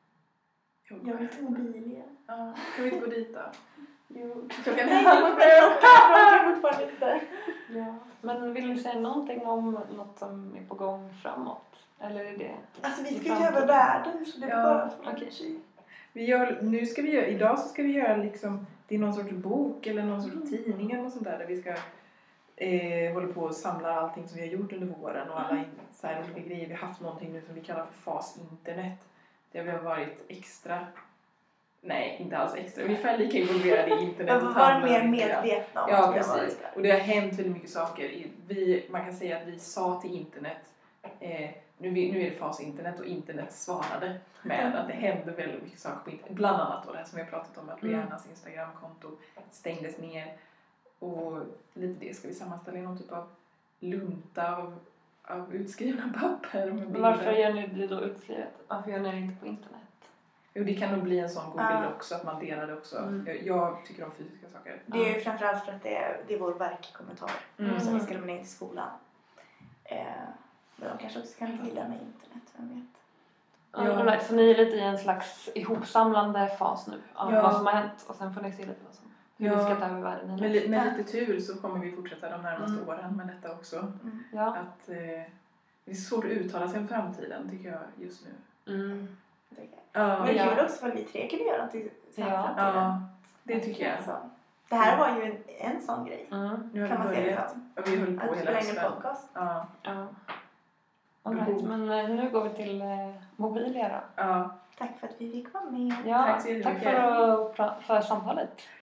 Jag, Jag vill till mobil igen. Ja, kan vi inte gå dit då? Jo. Klockan Nej, är halv jag bråkar fortfarande inte. Ja. Men vill ni säga någonting om något som är på gång framåt? Eller är det... Alltså vi I ska ju ta framtiden. över världen så det är Ja, bara okej. Vi gör, nu ska vi göra, idag så ska vi göra liksom, det är någon sorts bok eller någon sorts tidning eller något sånt där, där vi ska eh, hålla på och samla allting som vi har gjort under våren och alla in, så här olika grejer. Vi har haft någonting nu som vi kallar för fas internet. Där vi har varit extra, nej inte alls extra, ungefär lika involverade i internet och var mer Tumblr. medvetna om Ja, att vi har varit precis. där. Och det har hänt väldigt mycket saker. Vi, man kan säga att vi sa till internet, eh, nu, nu är det fas internet och internet svarade med att det hände väldigt mycket saker på internet. Bland annat då det här som jag pratat om, att Rihannas Instagramkonto stängdes ner. Och lite det ska vi sammanställa i någon typ av lunta av, av utskrivna papper. Med bilder. Varför gör ni det då utskrivet? Varför gör ni det inte på internet? Jo, det kan nog bli en sån god bild Ja. också, att man delar det också. Mm. Jag, jag tycker om fysiska saker. Det är ju framförallt för att det är, det är vår verkkommentar Mm. som vi ska lämna in till skolan. Eh, men de kanske också kan gilla med internet, vem vet. Ja. Ja. All right, så ni är lite i en slags ihopsamlande fas nu av Ja. vad som har hänt. Och sen får ni se lite vad som, hur Ja. vi ska ta över världen. Med, li- med lite tur så kommer vi fortsätta de närmaste Mm. åren med detta också. Mm. Ja. Att eh, det är svårt att uttala sig om framtiden tycker jag just nu. Mm. Ja, Men det är Ja. kul också för att vi tre kunde göra någonting Ja. framtiden. ja det tycker jag. Så. Det här var ju en, en sån grej. Mm. Nu har Kan vi man se det börjat. som. Och vi höll på Att hela spela in en hösten. podcast. Ja, Ja. All right, men eh, nu går vi till eh, Mobilia då. ja. Tack för att vi fick vara med. Ja, Tack så tack jättemycket. för, att pra- för samtalet.